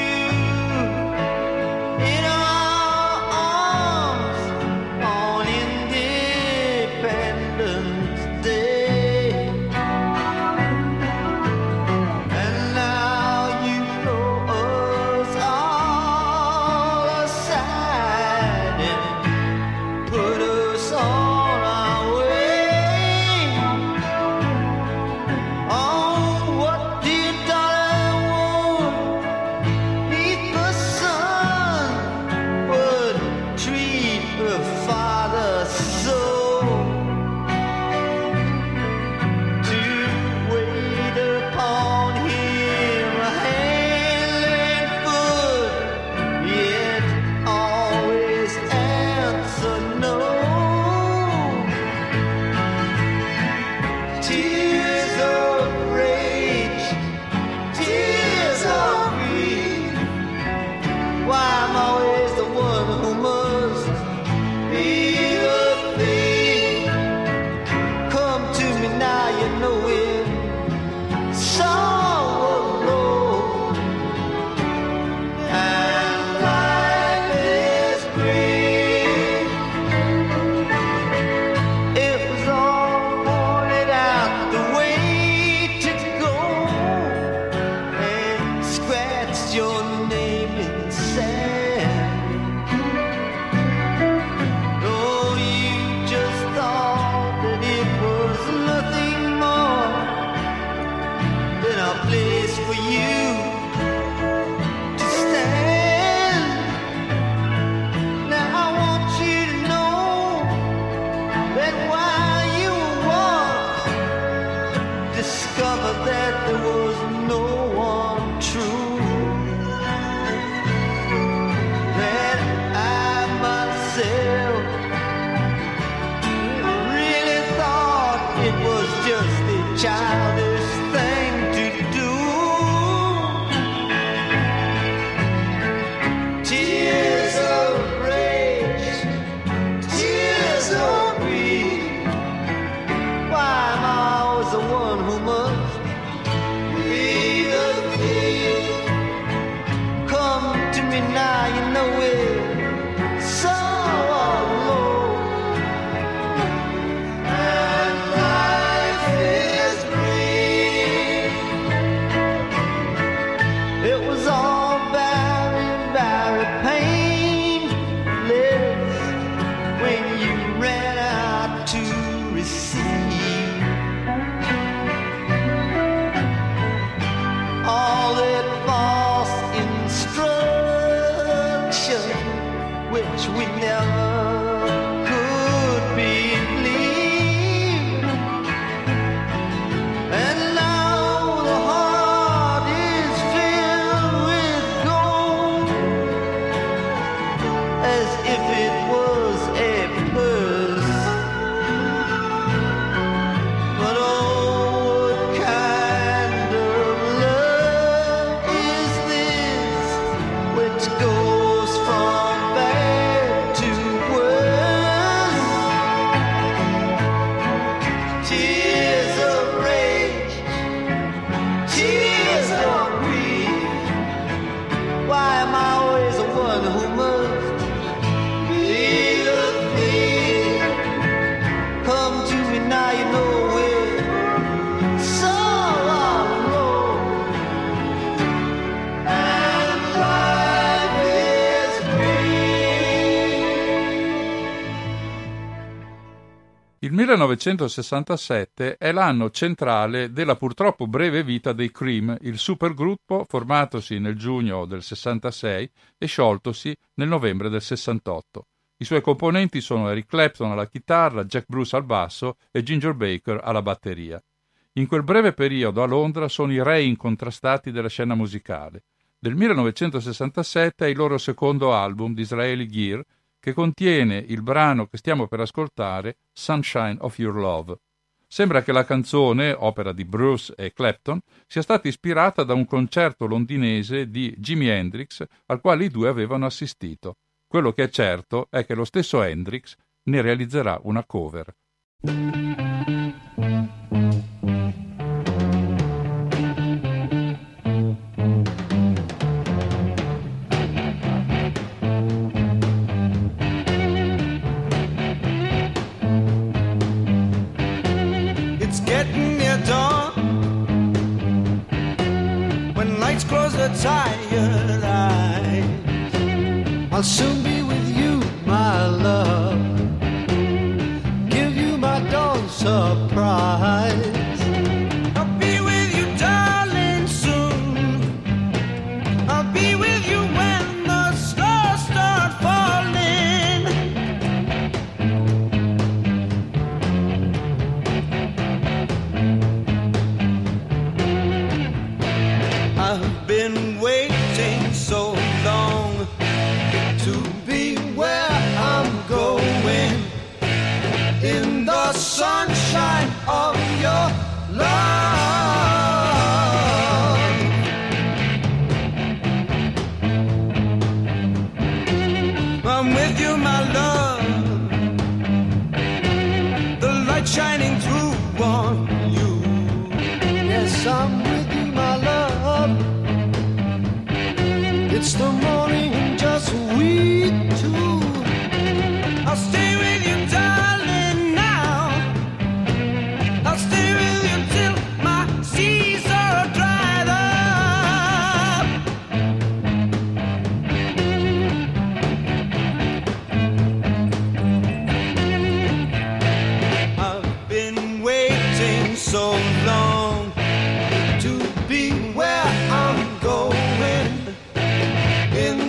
In our arms, on in discovered that there was no one true, that I myself really thought it was just a childish thing to do. Tears of rage, tears of grief. Why am I always the one who must be the thief? Come to me now, you know it so alone, and life is brief. It was all very, very painless when you ran out to receive all that false instruction, which we never could believe. And now the heart is filled with gold, as if it was a purse. But oh, what kind of love is this which goes from bad to worse? Tears of rage, tears of grief. Why am I always the one who must be the thief? Come to me now, you know it so alone, and life is Il millenovecentosessantasette è l'anno centrale della purtroppo breve vita dei Cream, il supergruppo formatosi nel giugno del sessantasei e scioltosi nel novembre del sessantotto. I suoi componenti sono Eric Clapton alla chitarra, Jack Bruce al basso e Ginger Baker alla batteria. In quel breve periodo a Londra sono i re incontrastati della scena musicale. Del millenovecentosessantasette è il loro secondo album, Disraeli Gear, che contiene il brano che stiamo per ascoltare, Sunshine of Your Love. Sembra che la canzone, opera di Bruce e Clapton, sia stata ispirata da un concerto londinese di Jimi Hendrix al quale i due avevano assistito. Quello che è certo è che lo stesso Hendrix ne realizzerà una cover. It's getting near dawn, when lights close their tired eyes. I'll soon be with you, my love, give you my dawn surprise. I'll be with you, darling, soon. I'll be with you when the stars start falling. I've been waiting so long to be where I'm going, in the sunshine of your love. I'm with you, my love, the light shining through on you. Yes, I'm with you, my love, it's the morning and just we two. I'll stay with you, darling, now. I'll stay with you till my seas are dried up. I've been waiting so long to be where I'm going, in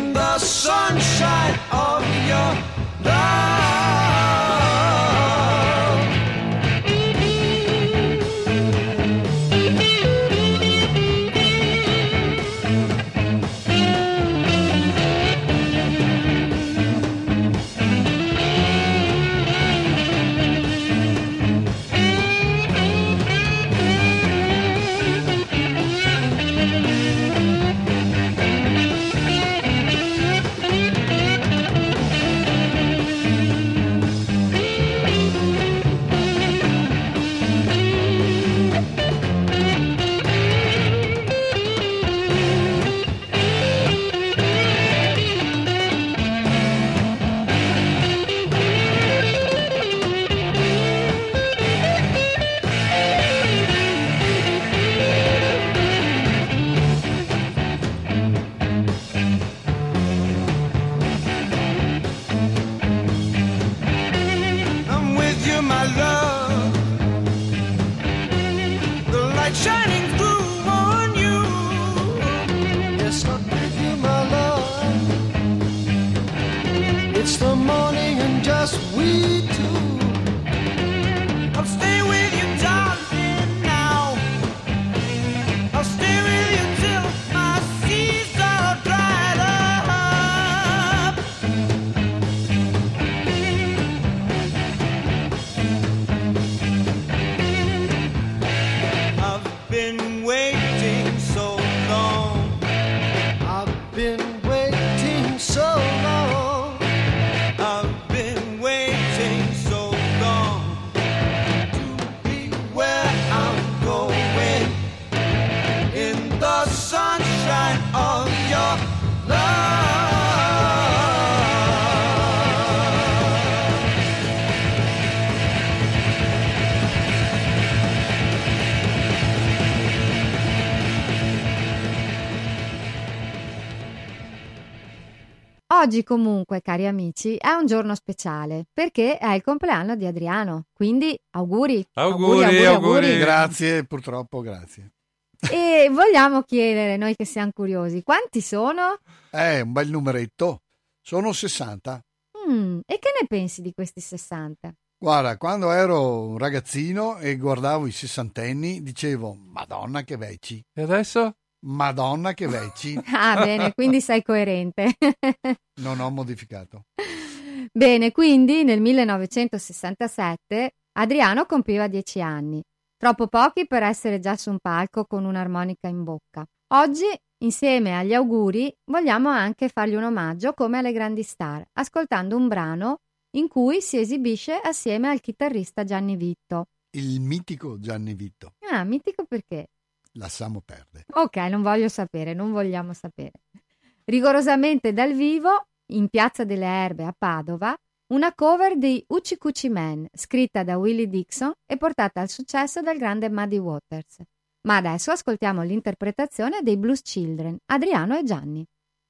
Oggi comunque, cari amici, è un giorno speciale perché è il compleanno di Adriano, quindi auguri. Auguri, auguri, auguri. Grazie, purtroppo grazie. E vogliamo chiedere, noi che siamo curiosi, quanti sono? Eh, un bel numeretto. Sono sessanta. Mm, e che ne pensi di questi sessanta? Guarda, quando ero un ragazzino e guardavo i sessantenni, dicevo, Madonna che vecchi. E adesso? Madonna che vecchi. Ah, bene, quindi sei coerente. Non ho modificato. Bene, quindi nel millenovecentosessantasette Adriano compiva dieci anni. Troppo pochi per essere già su un palco con un'armonica in bocca. Oggi, insieme agli auguri, vogliamo anche fargli un omaggio come alle grandi star, ascoltando un brano in cui si esibisce assieme al chitarrista Gianni Vitto. Il mitico Gianni Vitto. Ah, mitico perché? Lasciamo perdere. Ok, non voglio sapere, non vogliamo sapere. Rigorosamente dal vivo, in Piazza delle Erbe a Padova, una cover di Hoochie Coochie Man, scritta da Willie Dixon e portata al successo dal grande Muddy Waters. Ma adesso ascoltiamo l'interpretazione dei Blues Children, Adriano e Gianni.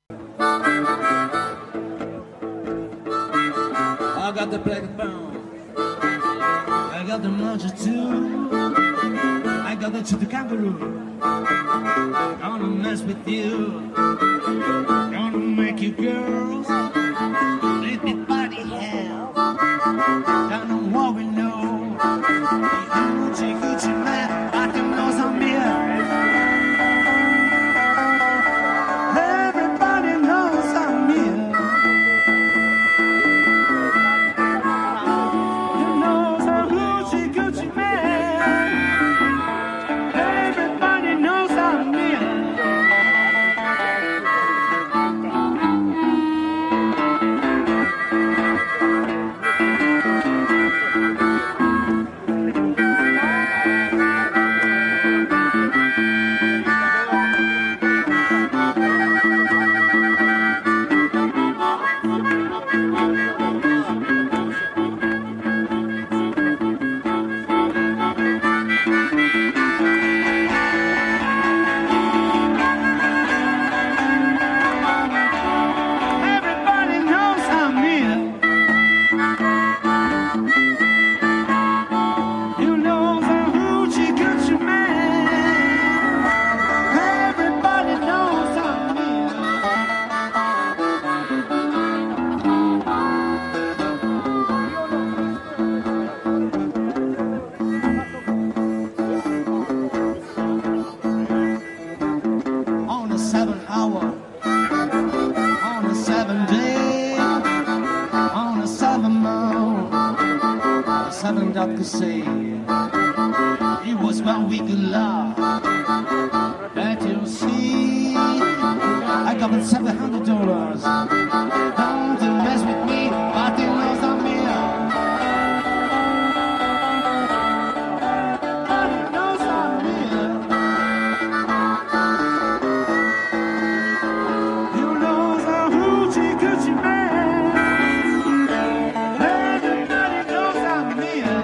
I got the black bone, I got the mojo too, I got the to the kangaroo. Gonna mess with you, gonna make you girls let me body hell. Don't know what we know. Gucci Gucci man, I can know some beer. Everybody knows I'm here. Say it was when we could love that you see. I got seven hundred dollars. Don't mess with me, but it knows I'm here. But it knows I'm here. You know the hoochie coochie man. Everybody knows I'm here.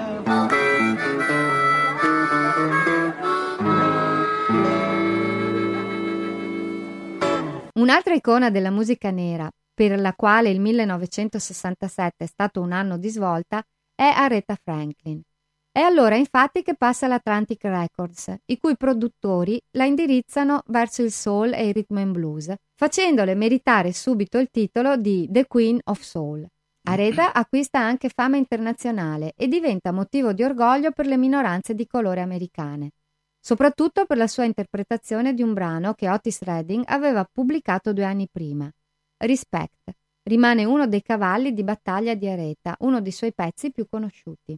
Un'altra icona della musica nera, per la quale il millenovecentosessantasette è stato un anno di svolta, è Aretha Franklin. È allora infatti che passa l'Atlantic Records, i cui produttori la indirizzano verso il soul e il rhythm and blues, facendole meritare subito il titolo di The Queen of Soul. Aretha acquista anche fama internazionale e diventa motivo di orgoglio per le minoranze di colore americane, soprattutto per la sua interpretazione di un brano che Otis Redding aveva pubblicato due anni prima. Respect rimane uno dei cavalli di battaglia di Aretha, uno dei suoi pezzi più conosciuti.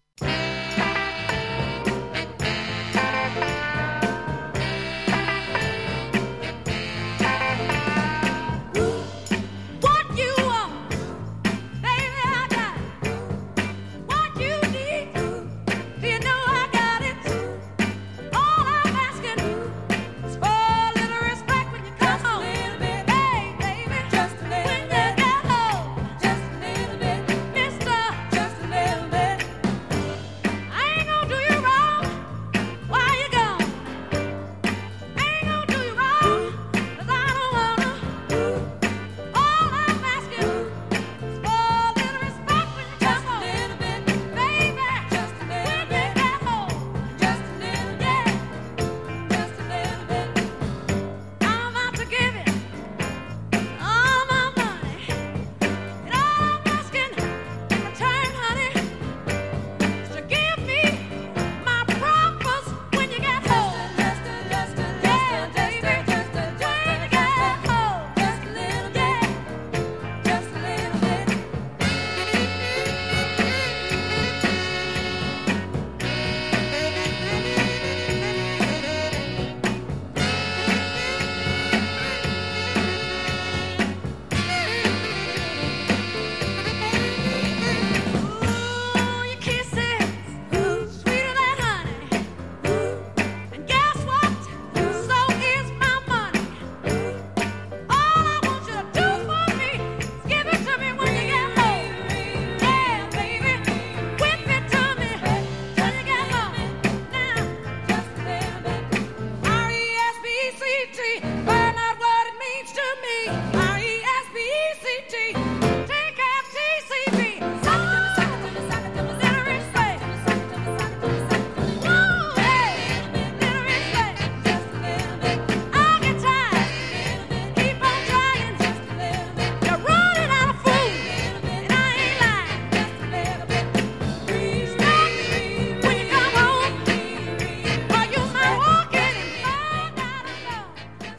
find out what it means to me. R E S P E C T, take out T C B. Suck it to me, suck it to me, suck it to me, little rich slave. Suck it to me, suck it to me, suck it to me. Woo, hey, little rich slave. Just a little bit. I'll get tired. Keep on trying. Just a little bit. You're running out of food, and I ain't lying. Just a little bit. Please stop when you come home, or you might walk in and find out alone.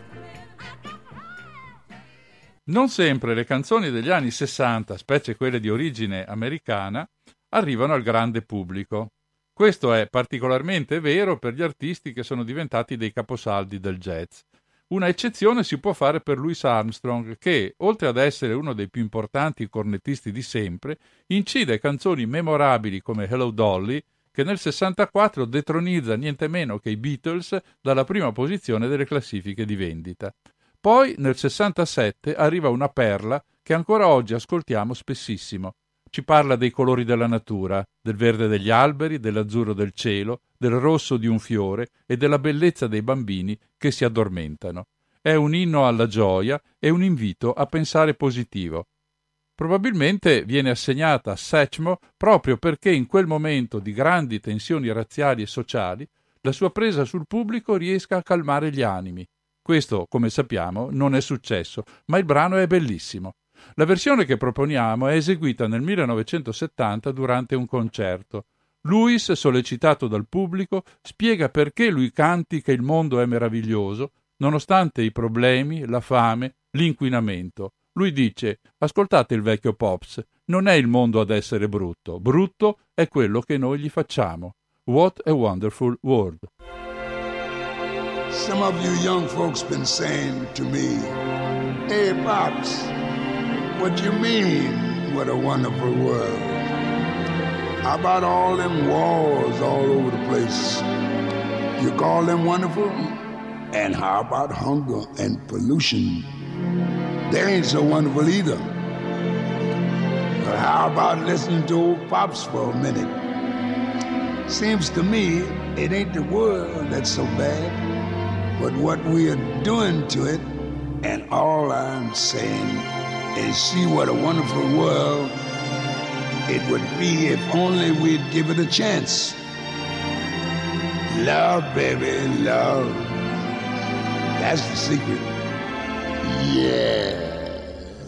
Non sempre le canzoni degli anni sessanta, specie quelle di origine americana, arrivano al grande pubblico. Questo è particolarmente vero per gli artisti che sono diventati dei caposaldi del jazz. Una eccezione si può fare per Louis Armstrong che, oltre ad essere uno dei più importanti cornettisti di sempre, incide canzoni memorabili come Hello Dolly, che nel sessantaquattro detronizza niente meno che i Beatles dalla prima posizione delle classifiche di vendita. Poi, nel sessantasette, arriva una perla che ancora oggi ascoltiamo spessissimo. Ci parla dei colori della natura, del verde degli alberi, dell'azzurro del cielo, del rosso di un fiore e della bellezza dei bambini che si addormentano. È un inno alla gioia e un invito a pensare positivo. Probabilmente viene assegnata a Satchmo proprio perché in quel momento di grandi tensioni razziali e sociali la sua presa sul pubblico riesca a calmare gli animi. Questo, come sappiamo, non è successo, ma il brano è bellissimo. La versione che proponiamo è eseguita nel millenovecentosettanta durante un concerto. Louis, sollecitato dal pubblico, spiega perché lui canti che il mondo è meraviglioso, nonostante i problemi, la fame, l'inquinamento. Lui dice: ascoltate il vecchio Pops, non è il mondo ad essere brutto, brutto è quello che noi gli facciamo. What a wonderful world. Some of you young folks been saying to me, hey Pops, what you mean, what a wonderful world? How about all them wars all over the place? You call them wonderful? And how about hunger and pollution? They ain't so wonderful either. But how about listening to old Pops for a minute? Seems to me it ain't the world that's so bad, but what we are doing to it. And all I'm saying is see what a wonderful world it would be if only we'd give it a chance. Love, baby, love. That's the secret. Yeah.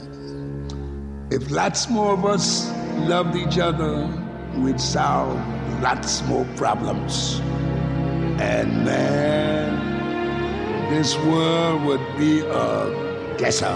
If lots more of us loved each other, we'd solve lots more problems. And man, this world would be a guesser.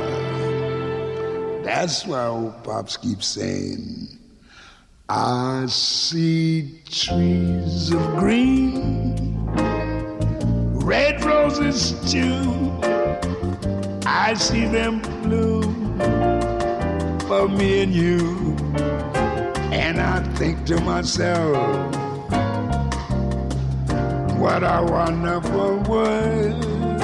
That's why old Pops keeps saying, I see trees of green, red roses too. I see them bloom for me and you. And I think to myself, what a wonderful world.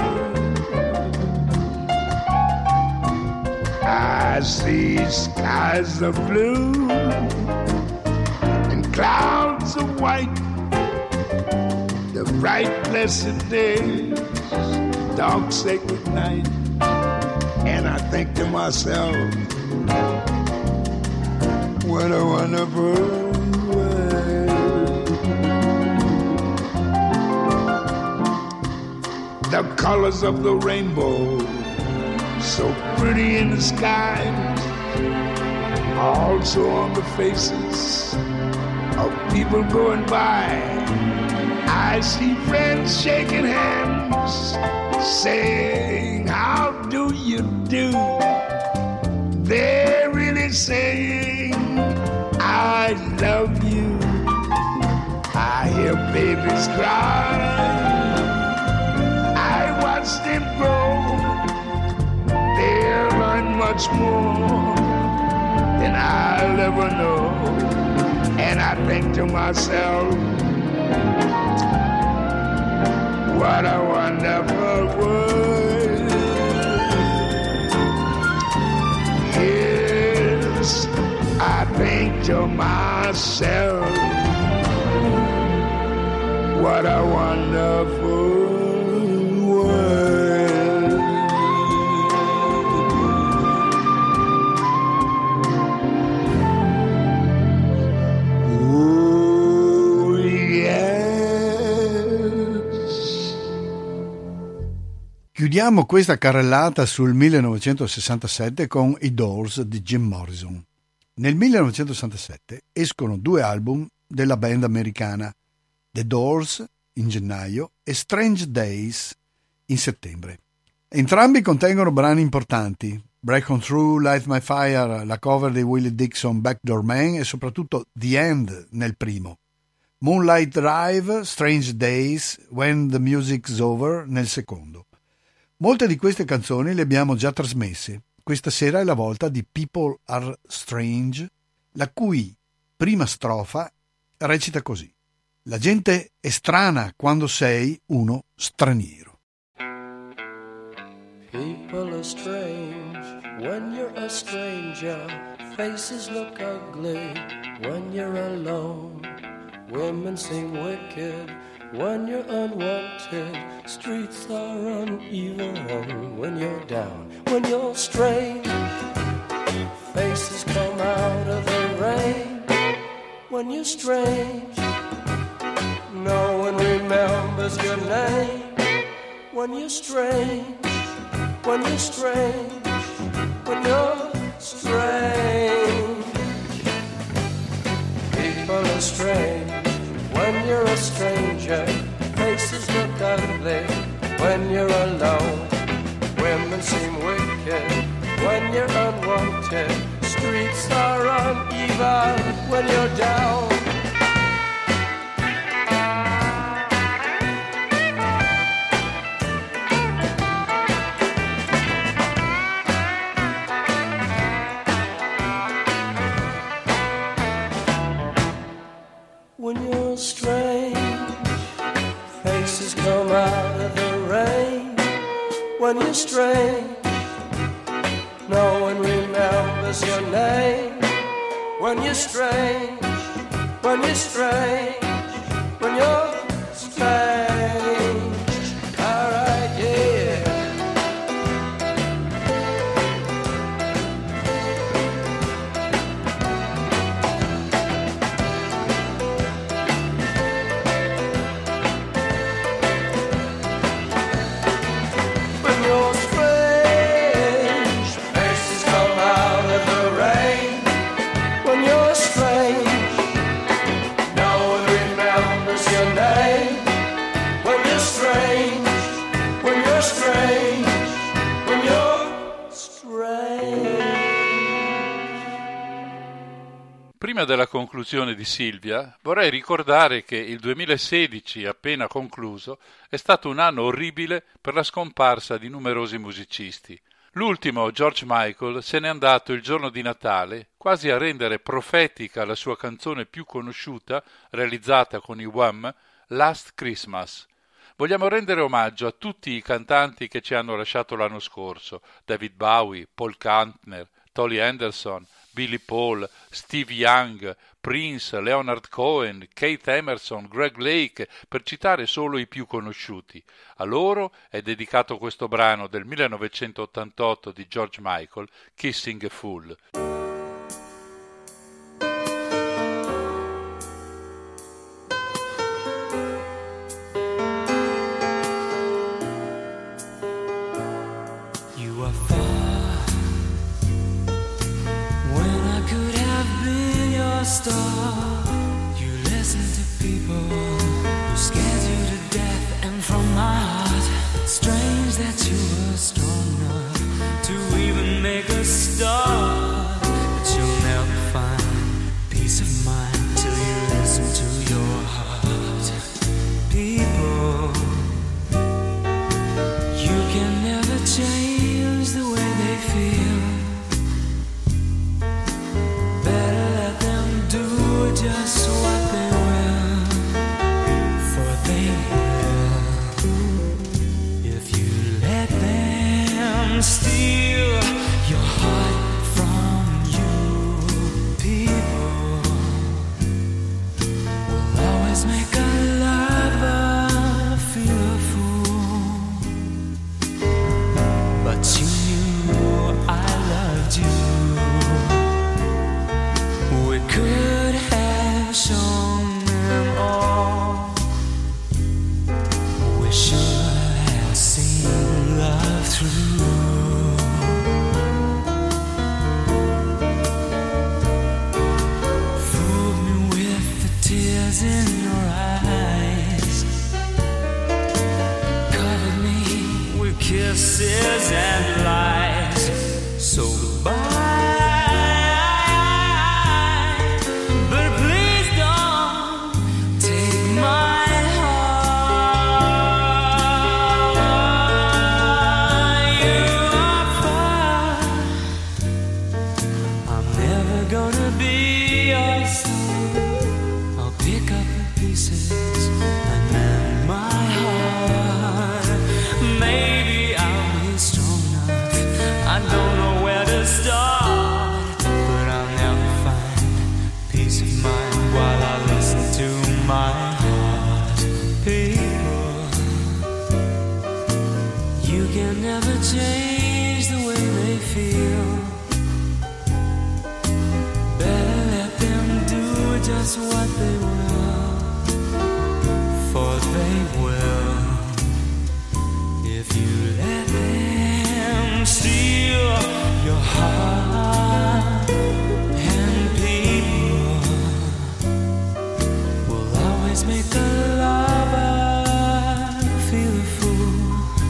I see skies of blue and clouds of white, the bright blessed days, dark sacred night. And I think to myself, what a wonderful world. The colors of the rainbow, so pretty in the sky, also on the faces of people going by. I see friends shaking hands, saying, how do you do? They're really saying, I love you. I hear babies cry, I watch them grow. They'll learn much more than I'll ever know. And I think to myself, what a wonderful world. Yes, I think to myself, what a wonderful world. Chiudiamo questa carrellata sul millenovecentosessantasette con I Doors di Jim Morrison. Nel millenovecentosessantasette escono due album della band americana, The Doors in gennaio e Strange Days in settembre. Entrambi contengono brani importanti: Break On Through, Light My Fire, la cover di Willie Dixon, Backdoor Man, e soprattutto The End nel primo. Moonlight Drive, Strange Days, When the Music's Over nel secondo. Molte di queste canzoni le abbiamo già trasmesse. Questa sera è la volta di People Are Strange, la cui prima strofa recita così: la gente è strana quando sei uno straniero. People are strange when you're a stranger. Faces look ugly when you're alone. Women seem wicked when you're unwanted. Streets are uneven when you're down. When you're strange, faces come out of the rain. When you're strange, no one remembers your name. When you're strange, when you're strange, when you're strange. People are strange when you're a stranger. Faces look ugly when you're alone. Women seem wicked when you're unwanted. Streets are uneven when you're down. When you're strange, faces come out of the rain. When you're strange, no one remembers your name. When you're strange, when you're strange, when you're strange. All right, yeah. Prima della conclusione di Silvia, vorrei ricordare che il duemilasedici, appena concluso, è stato un anno orribile per la scomparsa di numerosi musicisti. L'ultimo, George Michael, se n'è andato il giorno di Natale, quasi a rendere profetica la sua canzone più conosciuta, realizzata con i Wham, Last Christmas. Vogliamo rendere omaggio a tutti i cantanti che ci hanno lasciato l'anno scorso: David Bowie, Paul Kantner, Tolly Anderson, Billy Paul, Steve Young, Prince, Leonard Cohen, Keith Emerson, Greg Lake, per citare solo i più conosciuti. A loro è dedicato questo brano del millenovecentottantotto di George Michael, Kissing a Fool. Star. You listen to people who scared you to death, and from my heart, strange that you were strong enough to even make a start. But you'll never find peace of mind till you listen to your heart. People, you can never change the way they feel. Just what they will, for they will. If you let them steal your heart from you, people will always make a lover feel a fool. But you knew I loved you. We could have shown them all. We should have seen love. through. Fooled me with the tears in your eyes, covered me with kisses and lies. So goodbye, but please don't take my heart. You are far. I'm never gonna be your son. I'll pick up the pieces and mend my heart. Maybe I'll be strong enough. I don't know where to start, but I'll never find peace of mind while I listen to my heart. People, you can never change the way they feel. Better let them do just what they will, for they will if you let them steal your heart. And people will always make the lover feel a fool,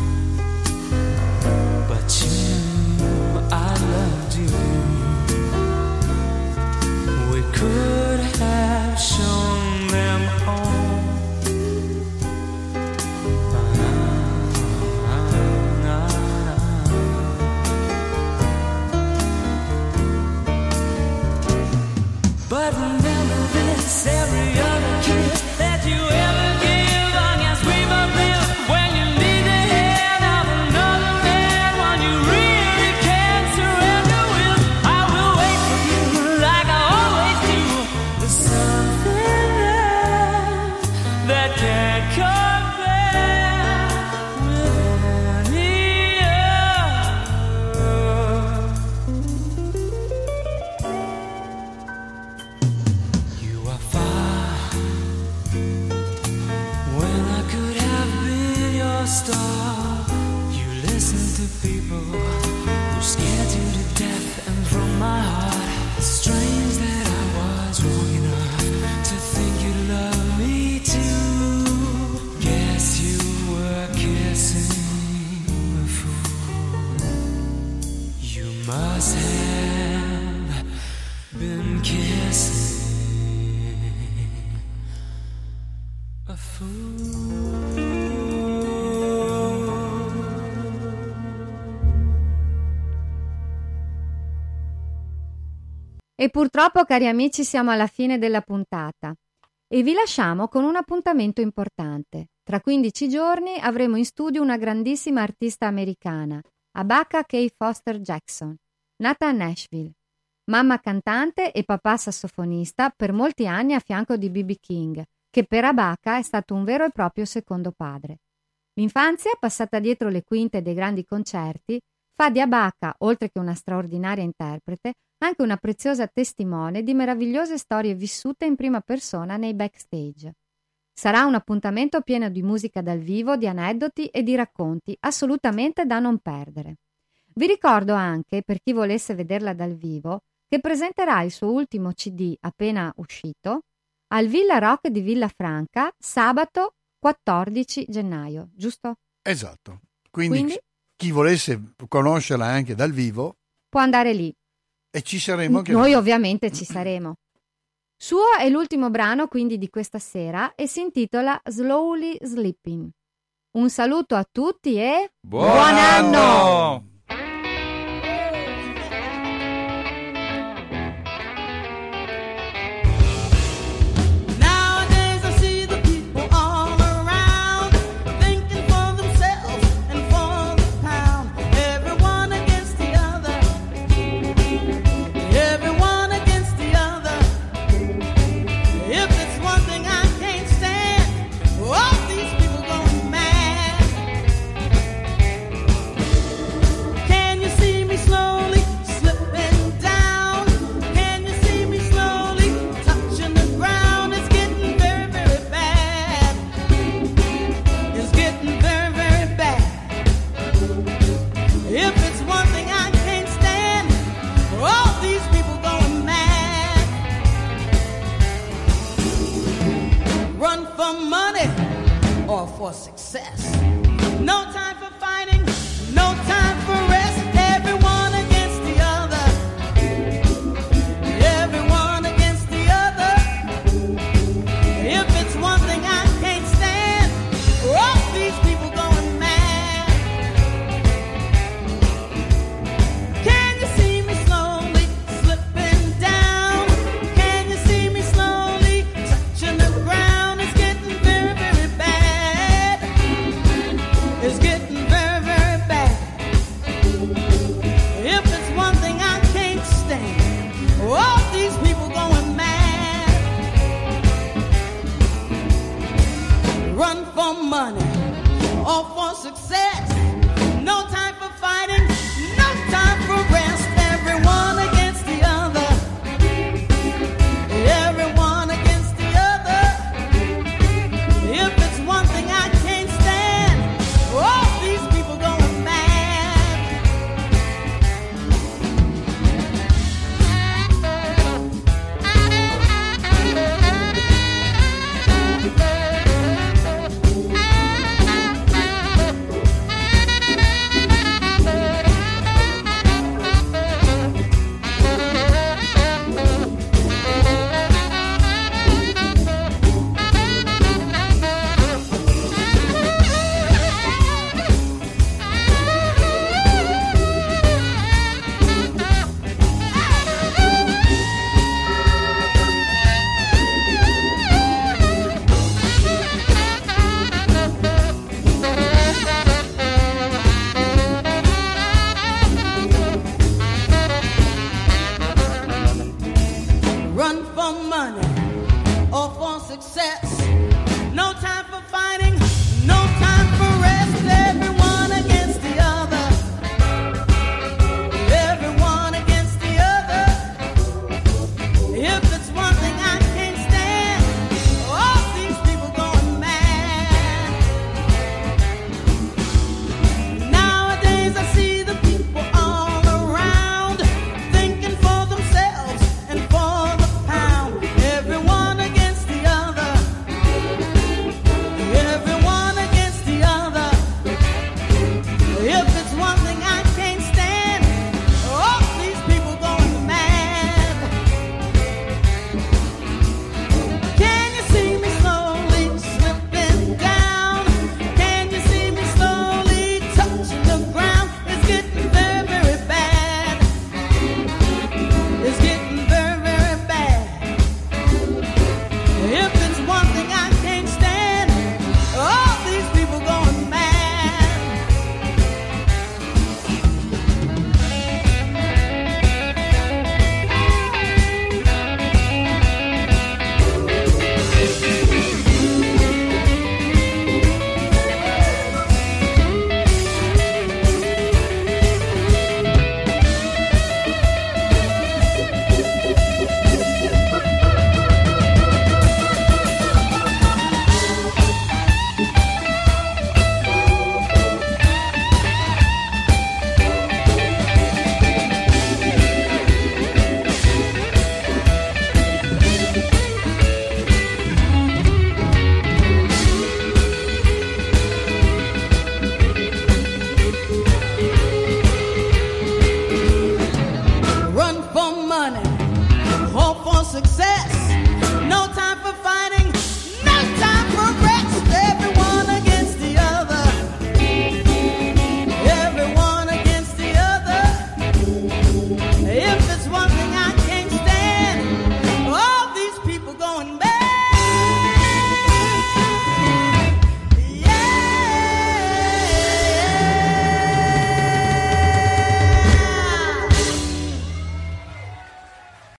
but you knew I loved you. We could have shown them home. But remember this, every other kiss that you ever give, I guess we both live when you need the hand of another man, when you really can't surrender with. I will wait for you like I always do. There's something there that can't compare with any other. You are far when I could have been your star. You listen to people who scared you to death, and from my heart, it's strange that I was wrong enough to think you'd love me too. Guess you were kissing a fool. You must have been kissing a fool. E purtroppo, cari amici, siamo alla fine della puntata e vi lasciamo con un appuntamento importante. Tra quindici giorni avremo in studio una grandissima artista americana, Abaca K. Foster Jackson, nata a Nashville. Mamma cantante e papà sassofonista per molti anni a fianco di B B King, che per Abaca è stato un vero e proprio secondo padre. L'infanzia, passata dietro le quinte dei grandi concerti, fa di Abaca, oltre che una straordinaria interprete, anche una preziosa testimone di meravigliose storie vissute in prima persona nei backstage. Sarà un appuntamento pieno di musica dal vivo, di aneddoti e di racconti, assolutamente da non perdere. Vi ricordo anche, per chi volesse vederla dal vivo, che presenterà il suo ultimo C D appena uscito al Villa Rock di Villafranca sabato quattordici gennaio, giusto? Esatto. Quindi, Quindi chi volesse conoscerla anche dal vivo può andare lì. E ci saremo anche noi. Ovviamente ci saremo. Suo è l'ultimo brano quindi di questa sera e si intitola Slowly Sleeping. Un saluto a tutti e buon, buon anno! anno! for success. No time for fighting, no time for rest. Everyone against the other. Everyone against the other. If it's one thing I can't stand, all these people going mad. Can you see me slowly slipping down? Can you see me slowly touching the ground? It's getting very, very bad. It's getting very, very bad. If it's one thing I can't stand, all these people going mad. Run for money or for success. No time for fighting, no time for rest. Everyone against the other. Everyone against the other. If it's one thing I can't stand, all these people going mad. Run for money or for success. No time for fighting, no time for rest. Everyone against the other. Everyone against the other. If it's one thing I can't stand, all these people going mad. Nowadays I see the people all around thinking for themselves and for the pound. Everyone against the other. Everyone against the other. If